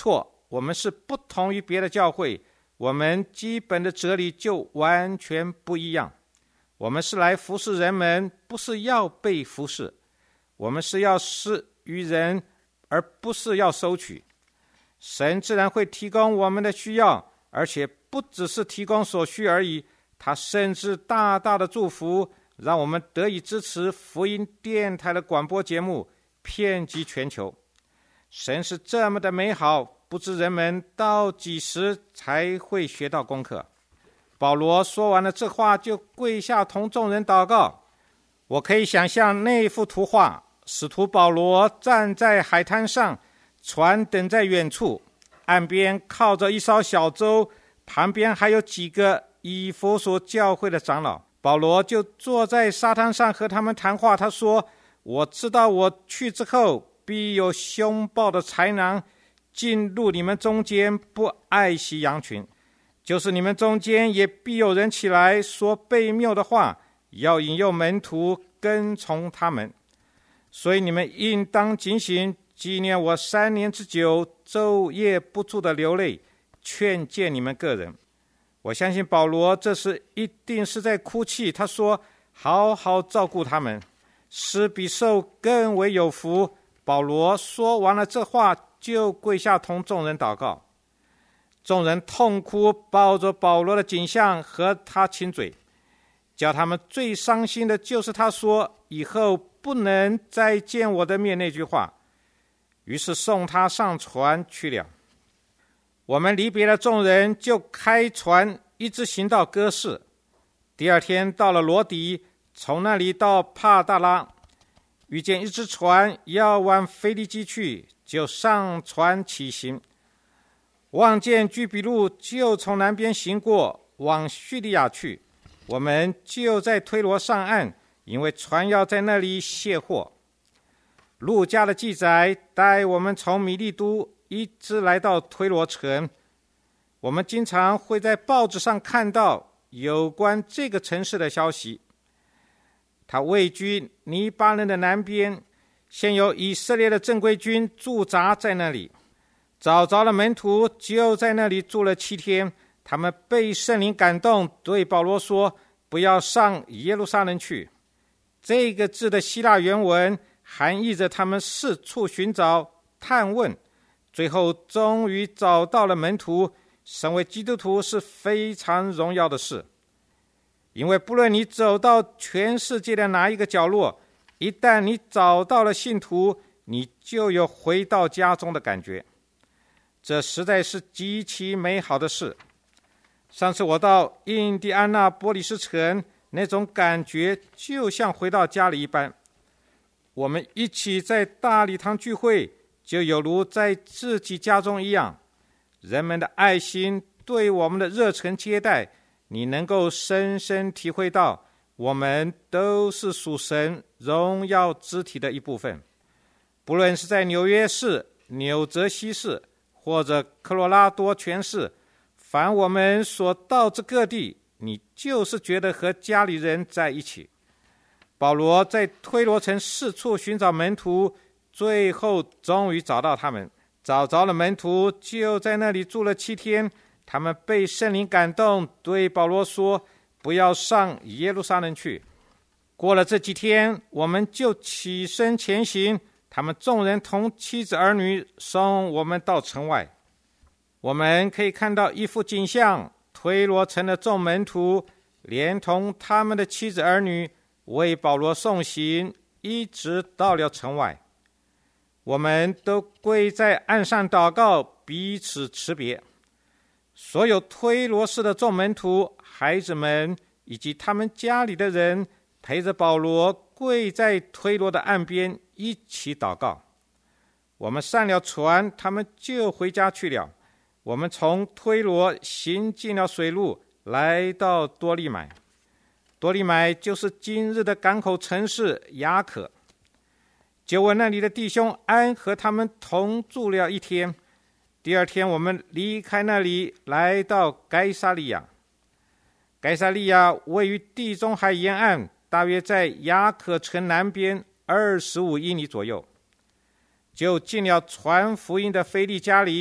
我们是不同于别的教会，我们基本的哲理就完全不一样。我们是来服侍人们，不是要被服侍。我们是要施于人，而不是要收取。神自然会提供我们的需要，而且不只是提供所需而已，他甚至大大的祝福，让我们得以支持福音电台的广播节目，遍及全球。神是这么的美好，不知人们到几时才会学到功课。保罗说完了这话，就跪下同众人祷告。我可以想象那幅图画，使徒保罗站在海滩上，船等在远处，岸边靠着一艘小舟，旁边还有几个以弗所教会的长老。保罗就坐在沙滩上和他们谈话，他说，我知道我去之后，必有凶暴的豺狼进入你们中间，不爱惜羊群，就是你们中间也必有人起来说悖谬的话，要引诱门徒跟从他们。所以你们应当警醒，纪念我三年之久，昼夜不住的流泪，劝诫你们个人。我相信保罗这时一定是在哭泣，他说，好好照顾他们，施比受更为有福。保罗说完了这话，就跪下同众人祷告。众人痛哭，抱着保罗的颈项和他亲嘴。叫他们最伤心的就是他说，以后不能再见我的面那句话。于是送他上船去了。我们离别了众人，就开船一直行到哥士。第二天到了罗底，从那里到帕大拉，遇见一只船要往腓利基去，就上船起行。望见居比路，就从南边行过，往叙利亚去。我们就在推罗上岸，因为船要在那里卸货。路加的记载带我们从米利都一直来到推罗城。我们经常会在报纸上看到有关这个城市的消息。它位居黎巴嫩的南边，现有以色列的正规军驻扎在那里。找着了门徒，就在那里住了七天。他们被圣灵感动，对保罗说，不要上耶路撒冷去。这个字的希腊原文含义着他们四处寻找探问，最后终于找到了门徒。身为基督徒是非常荣耀的事，因为不论你走到全世界的哪一个角落，一旦你找到了信徒，你就有回到家中的感觉。这实在是极其美好的事。上次我到印第安纳波利斯城，那种感觉就像回到家里一般。我们一起在大礼堂聚会，就有如在自己家中一样。人们的爱心，对我们的热忱接待，你能够深深体会到，我们都是属神荣耀肢体的一部分。不论是在纽约市、纽泽西市或者科罗拉多全市，凡我们所到之各地，你就是觉得和家里人在一起。保罗在推罗城四处寻找门徒，最后终于找到他们。找着了门徒，就在那里住了七天。他们被圣灵感动，对保罗说，不要上耶路撒冷去。过了这几天，我们就起身前行。他们众人同妻子儿女送我们到城外。我们可以看到一幅景象，推罗城的众门徒连同他们的妻子儿女为保罗送行，一直到了城外。我们都跪在岸上祷告，彼此辞别。所有推罗市的众门徒、孩子们以及他们家里的人，陪着保罗跪在推罗的岸边一起祷告。我们上了船，他们就回家去了。我们从推罗行进了水路，来到多利买。多利买就是今日的港口城市雅可。就我那里的弟兄安和他们同住了一天。第二天我们离开那里，来到该撒利亚。该撒利亚位于地中海沿岸，大约在雅可城南边二十五英里左右。就进了传福音的腓利家里，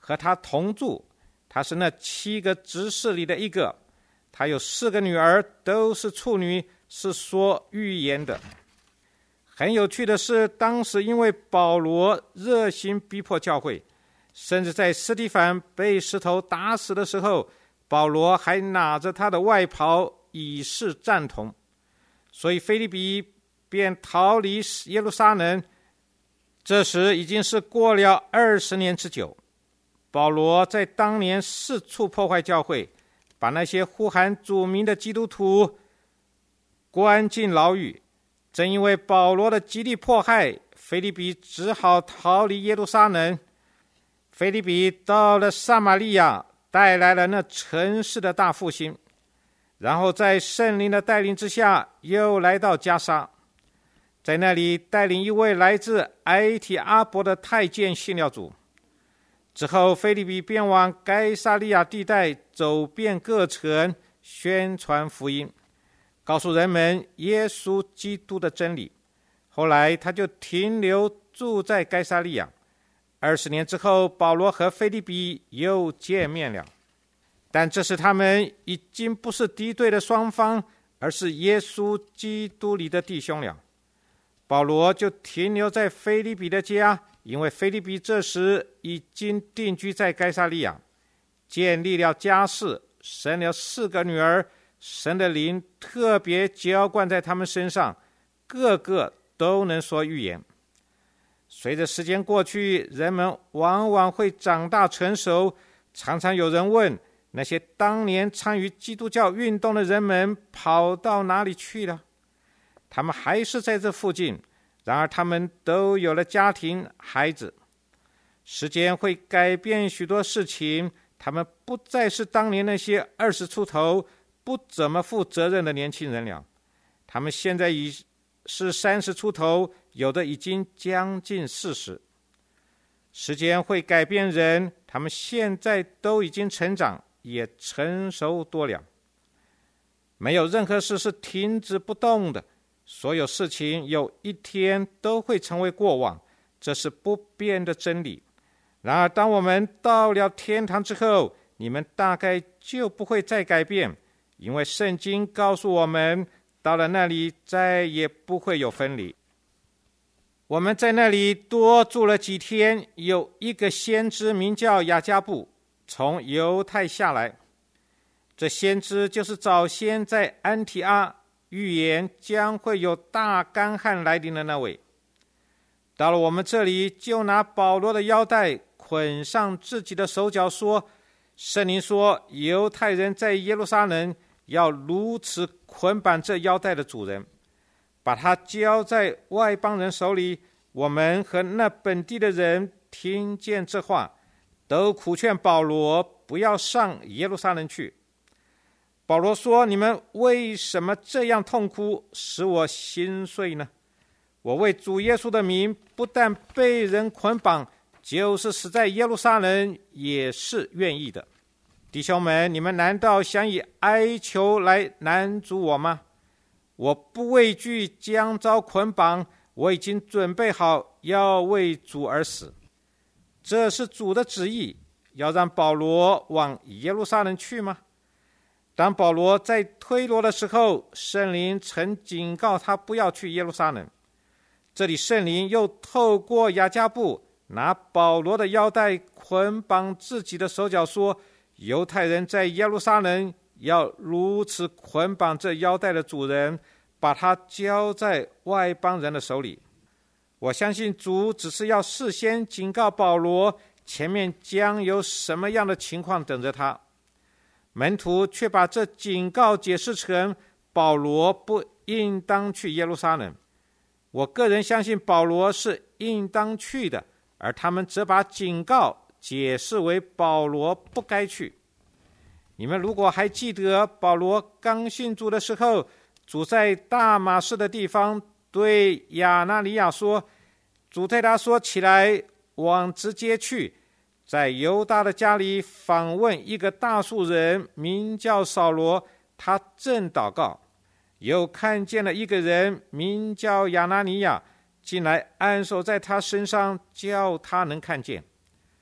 和他同住，他是那七个执事里的一个。他有四个女儿，都是处女，是说预言的。很有趣的是，当时因为保罗热心逼迫教会，甚至在司提反被石头打死的时候，保罗还拿着他的外袍以示赞同。所以腓立比便逃离耶路撒冷。这时已经是过了二十年之久。保罗在当年四处破坏教会，把那些呼喊主名的基督徒关进牢狱。正因为保罗的极力迫害，腓立比只好逃离耶路撒冷。腓立比到了撒玛利亚，带来了那城市的大复兴，然后在圣灵的带领之下，又来到迦沙，在那里带领一位来自埃提阿伯的太监信了主。之后腓立比便往该撒利亚地带走遍各城，宣传福音，告诉人们耶稣基督的真理。后来他就停留住在该撒利亚。二十年之后，保罗和腓立比又见面了，但这时他们已经不是敌对的双方，而是耶稣基督里的弟兄了。保罗就停留在腓立比的家，因为腓立比这时已经定居在该撒利亚，建立了家室，生了四个女儿，神的灵特别浇灌在他们身上，个个都能说预言。随着时间过去，人们往往会长大成熟，常常有人问，那些当年参与基督教运动的人们跑到哪里去了？他们还是在这附近，然而他们都有了家庭孩子。时间会改变许多事情，他们不再是当年那些二十出头不怎么负责任的年轻人了，他们现在已是三十出头，有的已经将近四十。时间会改变人，他们现在都已经成长，也成熟多了。没有任何事是停止不动的，所有事情有一天都会成为过往，这是不变的真理。然而当我们到了天堂之后，你们大概就不会再改变，因为圣经告诉我们，到了那里再也不会有分离。我们在那里多住了几天，有一个先知名叫雅加布，从犹太下来。这先知就是早先在安提阿预言将会有大干旱来临的那位。到了我们这里，就拿保罗的腰带捆上自己的手脚，说，圣灵说犹太人在耶路撒冷要如此捆绑这腰带的主人，把他交在外邦人手里。我们和那本地的人听见这话，都苦劝保罗不要上耶路撒冷去。保罗说，你们为什么这样痛哭，使我心碎呢？我为主耶稣的名，不但被人捆绑，就是死在耶路撒冷也是愿意的。弟兄们，你们难道想以哀求来拦阻我吗？我不畏惧将遭捆绑，我已经准备好要为主而死。这是主的旨意，要让保罗往耶路撒冷去吗？当保罗在推罗的时候，圣灵曾警告他不要去耶路撒冷。这里圣灵又透过雅加布拿保罗的腰带捆绑自己的手脚，说犹太人在耶路撒冷要如此捆绑这腰带的主人，把他交在外邦人的手里。我相信主只是要事先警告保罗，前面将有什么样的情况等着他。门徒却把这警告解释成保罗不应当去耶路撒冷。我个人相信保罗是应当去的，而他们则把警告解释为保罗不该去。你们如果还记得保罗刚信主的时候，主在大马士的地方对亚拿尼亚说，主对他说，起来往直街去，在犹大的家里访问一个大数人，名叫扫罗，他正祷告，又看见了一个人名叫亚拿尼亚进来按手在他身上，叫他能看见。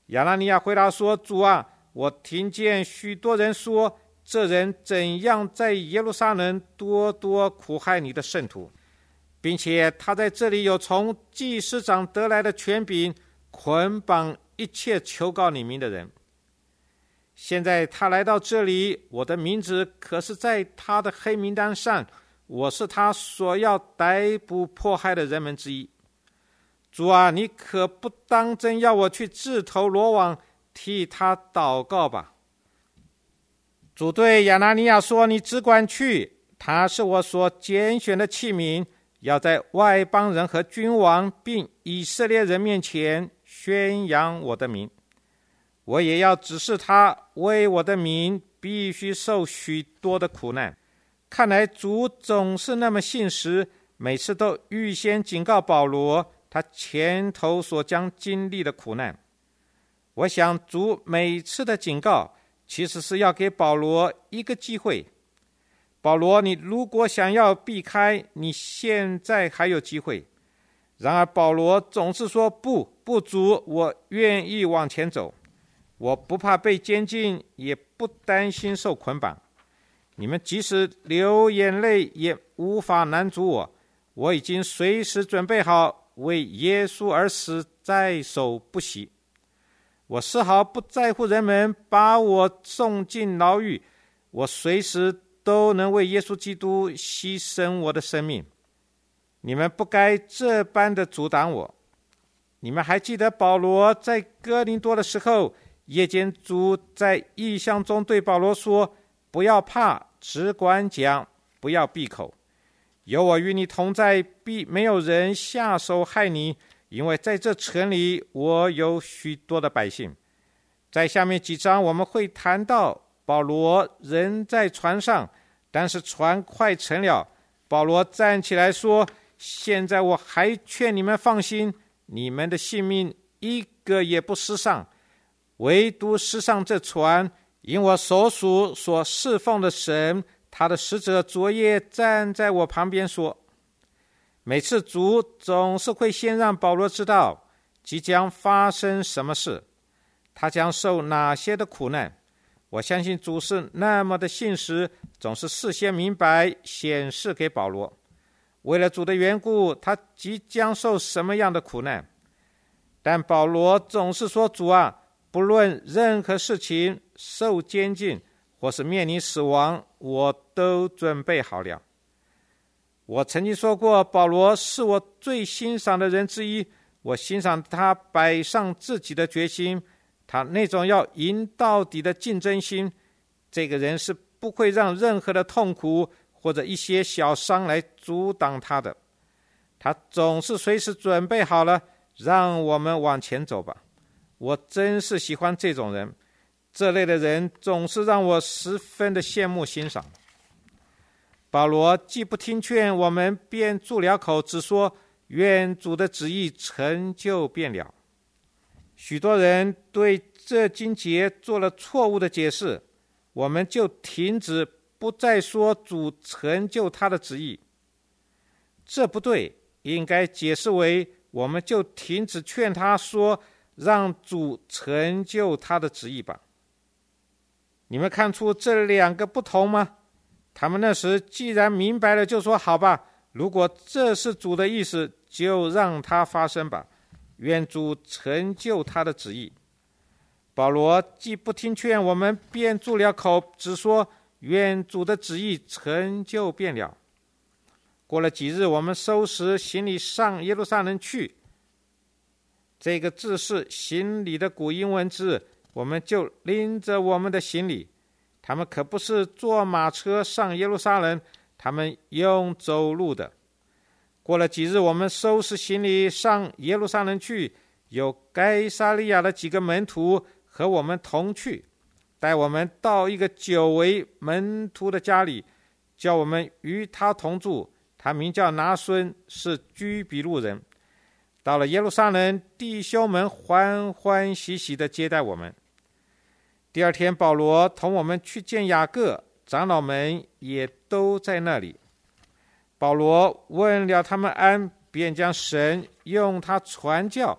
亚拿尼亚回答说，主啊，我听见许多人说，这人怎样在耶路撒冷多多苦害你的圣徒，并且他在这里有从祭司长得来的权柄，捆绑一切求告你名的人。现在他来到这里，我的名字可是在他的黑名单上，我是他所要逮捕迫害的人们之一。主啊，你可不当真要我去自投罗网，替他祷告吧。主对亚拿尼亚说，你只管去，他是我所拣选的器皿，要在外邦人和君王并以色列人面前宣扬我的名。我也要指示他，为我的名必须受许多的苦难。看来主总是那么信实，每次都预先警告保罗他前头所将经历的苦难。我想主每次的警告其实是要给保罗一个机会。保罗，你如果想要避开，你现在还有机会。然而保罗总是说，不不主，我愿意往前走，我不怕被监禁，也不担心受捆绑。你们即使流眼泪也无法拦阻我，我已经随时准备好为耶稣而死，在所不惜。我丝毫不在乎人们把我送进牢狱，我随时都能为耶稣基督牺牲我的生命。你们不该这般的阻挡我。你们还记得保罗在哥林多的时候，夜间主在异象中对保罗说，不要怕，只管讲，不要闭口。有我与你同在，必没有人下手害你，因为在这城里我有许多的百姓。在下面几章我们会谈到保罗人在船上，但是船快沉了。保罗站起来说，现在我还劝你们放心，你们的性命一个也不失丧，唯独失丧这船，因我所属所侍奉的神，他的使者昨夜站在我旁边说。每次主总是会先让保罗知道即将发生什么事，他将受哪些的苦难。我相信主是那么的信实，总是事先明白显示给保罗，为了主的缘故，他即将受什么样的苦难。但保罗总是说，主啊，不论任何事情，受监禁或是面临死亡，我都准备好了。我曾经说过，保罗是我最欣赏的人之一，我欣赏他摆上自己的决心，他那种要赢到底的竞争心。这个人是不会让任何的痛苦或者一些小伤来阻挡他的，他总是随时准备好了，让我们往前走吧。我真是喜欢这种人，这类的人总是让我十分的羡慕欣赏。保罗既不听劝，我们便住了口，只说愿主的旨意成就便了。许多人对这经节做了错误的解释，我们就停止，不再说主成就他的旨意。这不对，应该解释为我们就停止劝他说让主成就他的旨意吧。你们看出这两个不同吗？他们那时既然明白了，就说好吧，如果这是主的意思，就让它发生吧，愿主成就他的旨意。保罗既不听劝，我们便住了口，只说愿主的旨意成就便了。过了几日，我们收拾行李上耶路撒冷去。这个字是行李的古英文字，我们就拎着我们的行李。他们可不是坐马车上耶路撒冷，他们用走路的。过了几日，我们收拾行李上耶路撒冷去，有该撒利亚的几个门徒和我们同去，带我们到一个久违门徒的家里，叫我们与他同住。他名叫拿孙，是居比路人。到了耶路撒冷，弟兄们欢欢喜喜地接待我们。第二天，保罗同我们去见雅各，长老们也都在那里。保罗问了他们安，便将神用他传教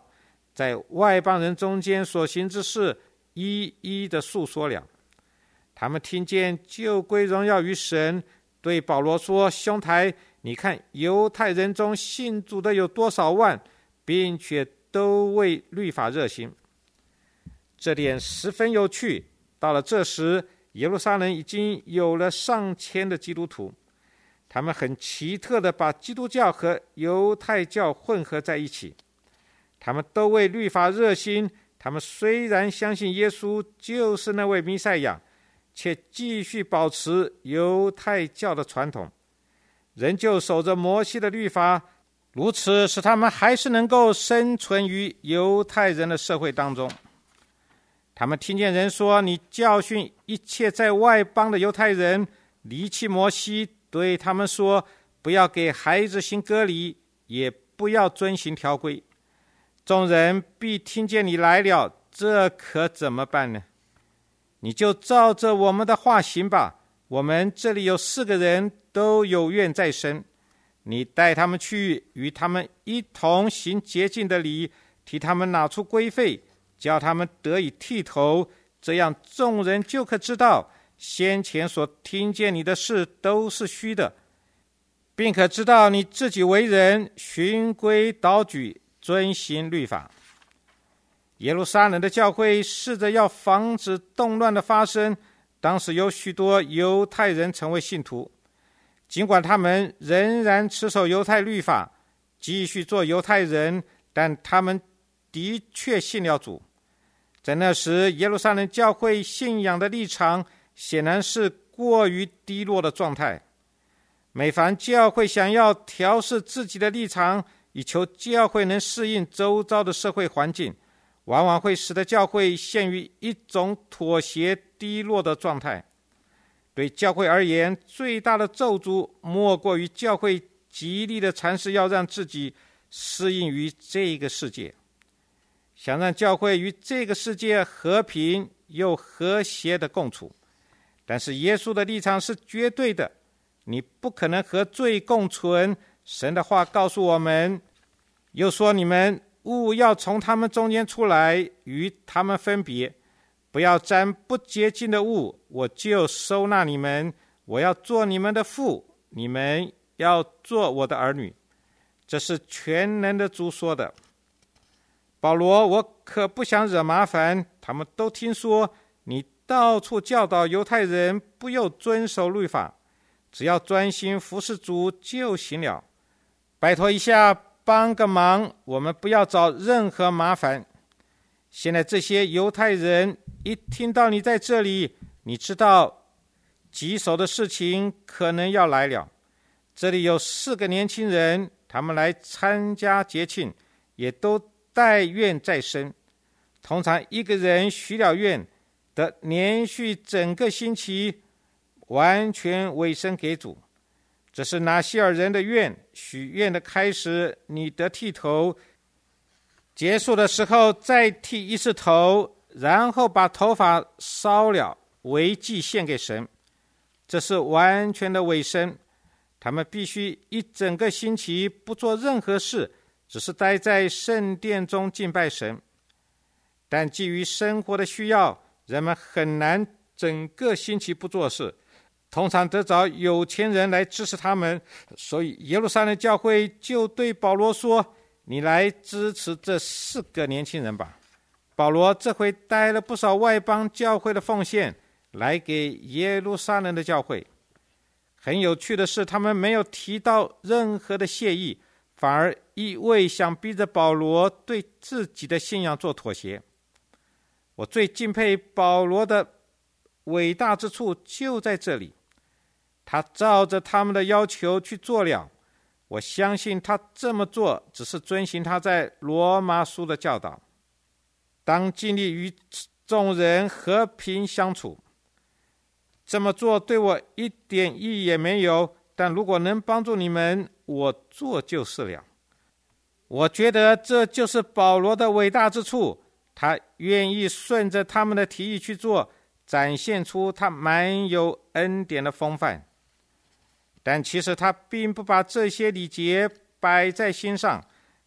在外邦人中间所行之事一一的述说了。他们听见就归荣耀于神，对保罗说：兄台，你看犹太人中信主的有多少万，并且都为律法热心。这点十分有趣。到了这时，耶路撒冷已经有了上千的基督徒，他们很奇特地把基督教和犹太教混合在一起。他们都为律法热心，他们虽然相信耶稣就是那位弥赛亚，却继续保持犹太教的传统，仍旧守着摩西的律法，如此使他们还是能够生存于犹太人的社会当中。他们听见人说：你教训一切在外邦的犹太人离弃摩西，对他们说：不要给孩子行割礼，也不要遵行条规。众人必听见你来了，这可怎么办呢？你就照着我们的话行吧。我们这里有四个人都有愿在身，你带他们去，与他们一同行洁净的礼，替他们拿出规费，叫他们得以剃头，这样众人就可知道先前所听见你的事都是虚的，并可知道你自己为人循规蹈矩，遵行律法。耶路撒冷的教会试着要防止动乱的发生，当时有许多犹太人成为信徒，尽管他们仍然持守犹太律法，继续做犹太人，但他们的确信了主。在那时，耶路撒冷教会信仰的立场显然是过于低落的状态。每凡教会想要调试自己的立场，以求教会能适应周遭的社会环境，往往会使得教会陷于一种妥协低落的状态。对教会而言，最大的咒诅莫过于教会极力的尝试要让自己适应于这个世界，想让教会与这个世界和平又和谐的共处。但是耶稣的立场是绝对的，你不可能和罪共存。神的话告诉我们，又说你们勿要从他们中间出来，与他们分别，不要沾不洁净的物，我就收纳你们，我要做你们的父，你们要做我的儿女。这是全能的主说的。保罗，我可不想惹麻烦，他们都听说你到处教导犹太人不要遵守律法，只要专心服侍主就行了。拜托一下，帮个忙，我们不要找任何麻烦。现在这些犹太人一听到你在这里，你知道棘手的事情可能要来了。这里有四个年轻人，他们来参加节庆，也都带愿在身。通常一个人许了愿的，连续整个星期完全委身给主。这是拿西尔人的愿，许愿的开始，你得剃头，结束的时候再剃一次头，然后把头发烧了为祭献给神。这是完全的委身，他们必须一整个星期不做任何事，只是待在圣殿中敬拜神。但基于生活的需要，人们很难整个星期不做事，通常得找有钱人来支持他们。所以耶路撒冷教会就对保罗说，你来支持这四个年轻人吧。保罗这回带了不少外邦教会的奉献来给耶路撒冷的教会。很有趣的是，他们没有提到任何的谢意，反而一味想逼着保罗对自己的信仰做妥协。我最敬佩保罗的伟大之处就在这里，他照着他们的要求去做了。我相信他这么做只是遵循他在罗马书的教导，当尽力与众人和平相处。这么做对我一点意义也没有，但如果能帮助你们，我做就是了。我觉得这就是保罗的伟大之处，他愿意顺着他们的提议去做，展现出他满有恩典的风范。但其实他并不把这些礼节摆在心上，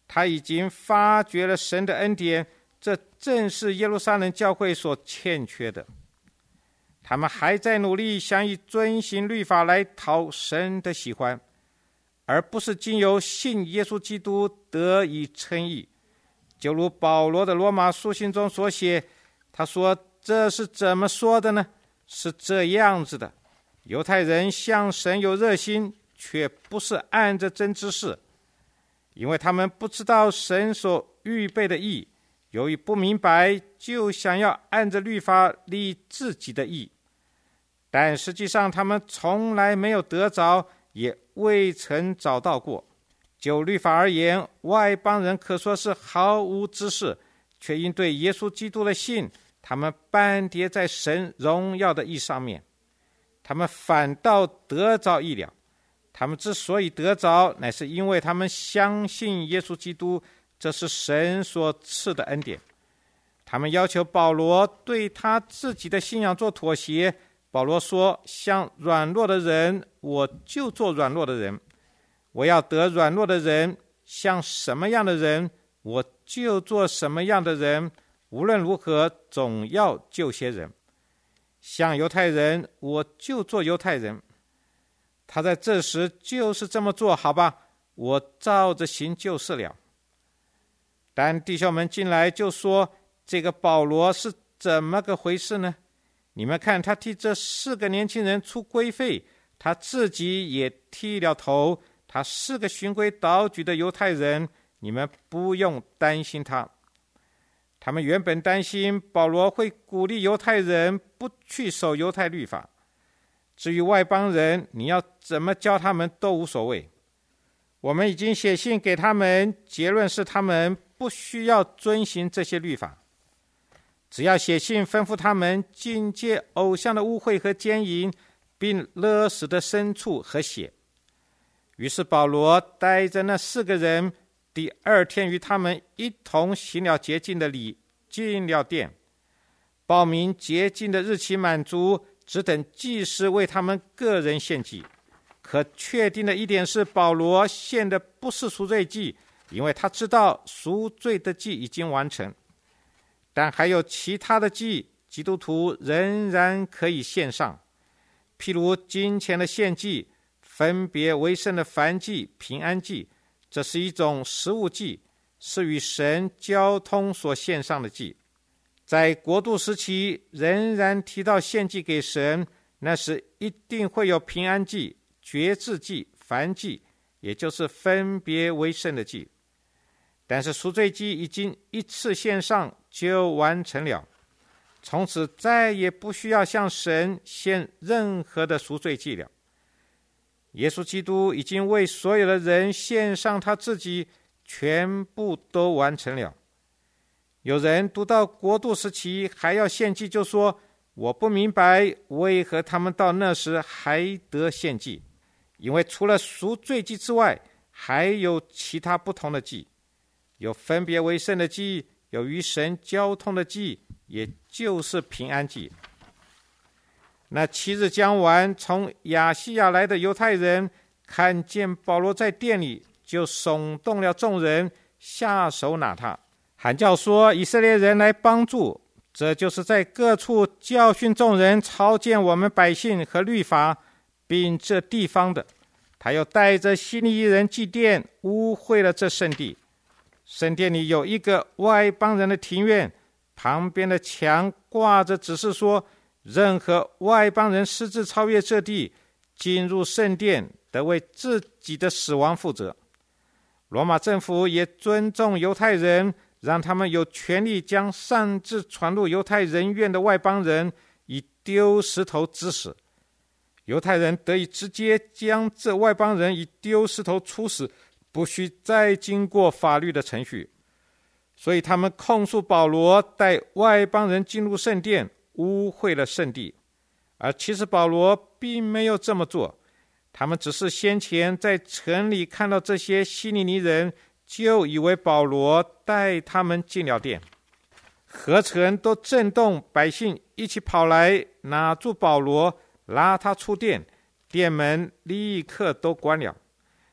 他已经发觉了神的恩典，这正是耶路撒冷教会所欠缺的。他们还在努力想以遵行律法来讨神的喜欢，而不是经由信耶稣基督得以称义。就如保罗的罗马书信中所写，他说这是怎么说的呢？是这样子的，犹太人向神有热心，却不是按着真知识，因为他们不知道神所预备的义，由于不明白，就想要按着律法立自己的义，但实际上他们从来没有得着，也未曾找到过。就律法而言，外邦人可说是毫无知识，却因对耶稣基督的信，他们半跌在神荣耀的义上面，他们反倒得着义了。他们之所以得着，乃是因为他们相信耶稣基督，这是神所赐的恩典。他们要求保罗对他自己的信仰做妥协。保罗说，像软弱的人，我就做软弱的人，我要得软弱的人，像什么样的人，我就做什么样的人，无论如何总要救些人。像犹太人，我就做犹太人。他在这时就是这么做，好吧，我照着行就是了。但弟兄们进来就说，这个保罗是怎么个回事呢？你们看，他替这四个年轻人出规费，他自己也剃了头，他是个循规蹈矩的犹太人，你们不用担心他。他们原本担心保罗会鼓励犹太人不去守犹太律法，至于外邦人，你要怎么教他们都无所谓。我们已经写信给他们，结论是他们不需要遵行这些律法，只要写信吩咐他们禁戒偶像的污秽和奸淫，并勒死的牲畜和血。于是保罗带着那四个人，第二天与他们一同行了洁净的礼，进了殿，报明洁净的日期满足，只等祭司为他们个人献祭。可确定的一点是，保罗献的不是赎罪祭，因为他知道赎罪的祭已经完成，但还有其他的祭，基督徒仍然可以献上，譬如金钱的献祭、分别为圣的燔祭、平安祭，这是一种食物祭，是与神交通所献上的祭。在国度时期仍然提到献祭给神，那时一定会有平安祭、决志祭、燔祭，也就是分别为圣的祭。但是赎罪祭已经一次献上就完成了，从此再也不需要向神献任何的赎罪祭了。耶稣基督已经为所有的人献上他自己，全部都完成了。有人读到国度时期还要献祭，就说我不明白为何他们到那时还得献祭，因为除了赎罪祭之外，还有其他不同的祭，有分别为圣的祭，有与神交通的祭，也就是平安祭。那七日将完，从亚细亚来的犹太人看见保罗在殿里，就耸动了众人，下手拿他，喊叫说，以色列人来帮助。这就是在各处教训众人，操践我们百姓和律法，并这地方的。他又带着希利尼人祭奠，污秽了这圣地。圣殿里有一个外邦人的庭院，旁边的墙挂着指示说，任何外邦人私自超越这地，进入圣殿，得为自己的死亡负责。罗马政府也尊重犹太人，让他们有权利将擅自闯入犹太人院的外邦人以丢石头致死。犹太人得以直接将这外邦人以丢石头处死，不需再经过法律的程序。所以他们控诉保罗带外邦人进入圣殿，污秽了圣地。而其实保罗并没有这么做，他们只是先前在城里看到这些希利尼人，就以为保罗带他们进了殿。合城都震动，百姓一起跑来拿住保罗，拉他出殿，殿门立刻都关了。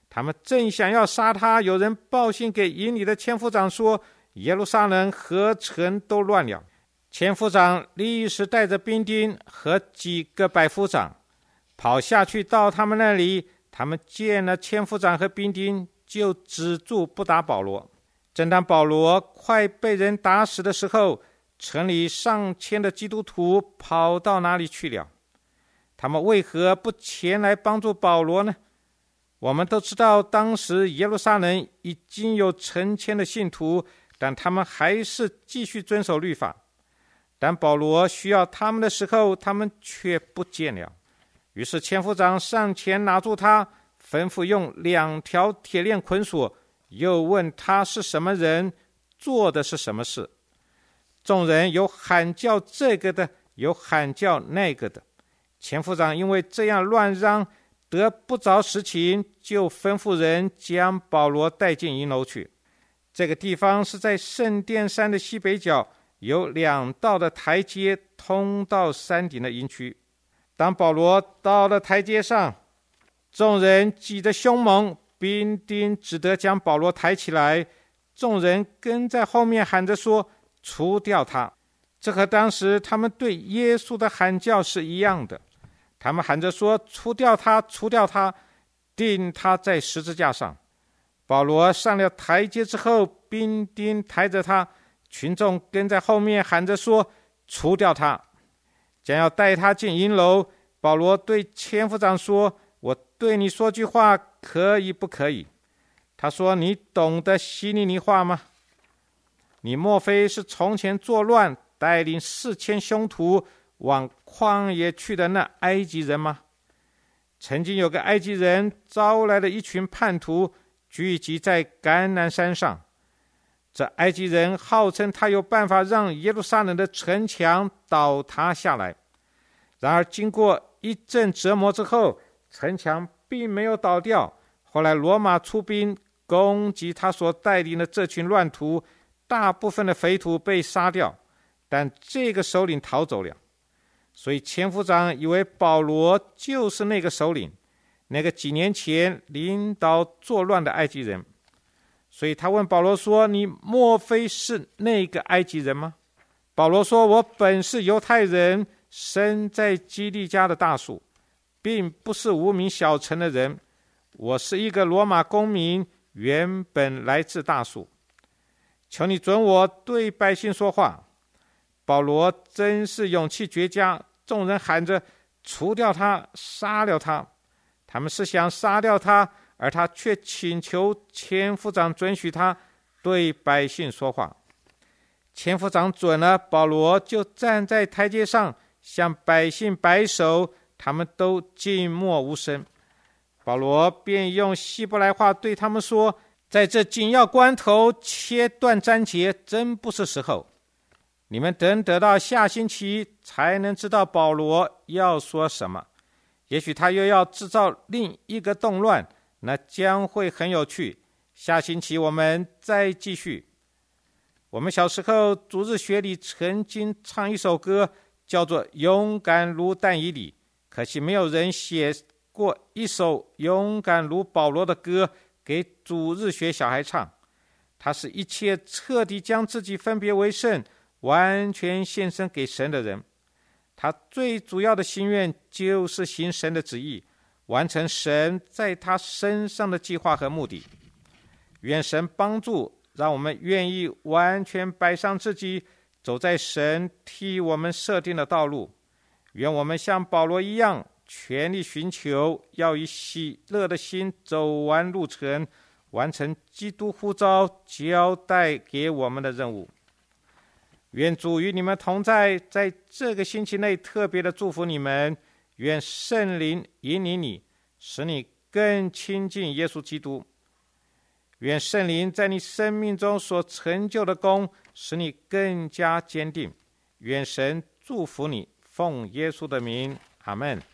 他们正想要杀他，有人报信给营里的千夫长说，耶路撒冷和城都乱了。千夫长立时带着兵丁和几个百夫长跑下去到他们那里，他们见了千夫长和兵丁，就止住不打保罗。正当保罗快被人打死的时候，城里上千的基督徒跑到哪里去了？他们为何不前来帮助保罗呢？我们都知道，当时耶路撒冷已经有成千的信徒，但他们还是继续遵守律法。当保罗需要他们的时候，他们却不见了。于是千夫长上前拿住他，吩咐用两条铁链捆锁，又问他是什么人，做的是什么事。众人有喊叫这个的，有喊叫那个的。千夫长因为这样乱嚷，得不着实情，就吩咐人将保罗带进营楼去。这个地方是在圣殿山的西北角，有两道的台阶通到山顶的营区。当保罗到了台阶上，众人挤得凶猛，兵丁只得将保罗抬起来，众人跟在后面喊着说，除掉他。这和当时他们对耶稣的喊叫是一样的，他们喊着说，除掉他，除掉他，钉他在十字架上。保罗上了台阶之后，兵丁抬着他，群众跟在后面喊着说，除掉他。将要带他进营楼，保罗对千夫长说，我对你说句话，可以不可以？他说，你懂得希利尼话吗？你莫非是从前作乱，带领四千凶徒往旷野去的那埃及人吗？曾经有个埃及人招来了一群叛徒，聚集在橄榄山上。这埃及人号称他有办法让耶路撒冷的城墙倒塌下来，然而经过一阵折磨之后，城墙并没有倒掉。后来罗马出兵攻击他所带领的这群乱徒，大部分的匪徒被杀掉，但这个首领逃走了。所以千夫长以为保罗就是那个首领，那个几年前领导作乱的埃及人。所以他问保罗说，你莫非是那个埃及人吗？保罗说，我本是犹太人，生在基利家的大树，并不是无名小城的人，我是一个罗马公民，原本来自大树。求你准我对百姓说话。保罗真是勇气绝佳，众人喊着，除掉他，杀了他。他们是想杀掉他，而他却请求千夫长准许他对百姓说话。千夫长准了，保罗就站在台阶上向百姓摆手，他们都静默无声。保罗便用希伯来话对他们说，在这紧要关头切断章节真不是时候，你们等得到下星期才能知道保罗要说什么。也许他又要制造另一个动乱，那将会很有趣。下星期我们再继续。我们小时候主日学里曾经唱一首歌，叫做《勇敢如但以理》，可惜没有人写过一首勇敢如保罗的歌给主日学小孩唱。他是一切彻底将自己分别为圣，完全献身给神的人。他最主要的心愿就是行神的旨意，完成神在他身上的计划和目的。愿神帮助，让我们愿意完全摆上自己，走在神替我们设定的道路。愿我们像保罗一样，全力寻求，要以喜乐的心走完路程，完成基督呼召交代给我们的任务。愿主与你们同在，在这个星期内特别的祝福你们。愿圣灵引领你，使你更亲近耶稣基督。愿圣灵在你生命中所成就的功，使你更加坚定。愿神祝福你，奉耶稣的名，阿们。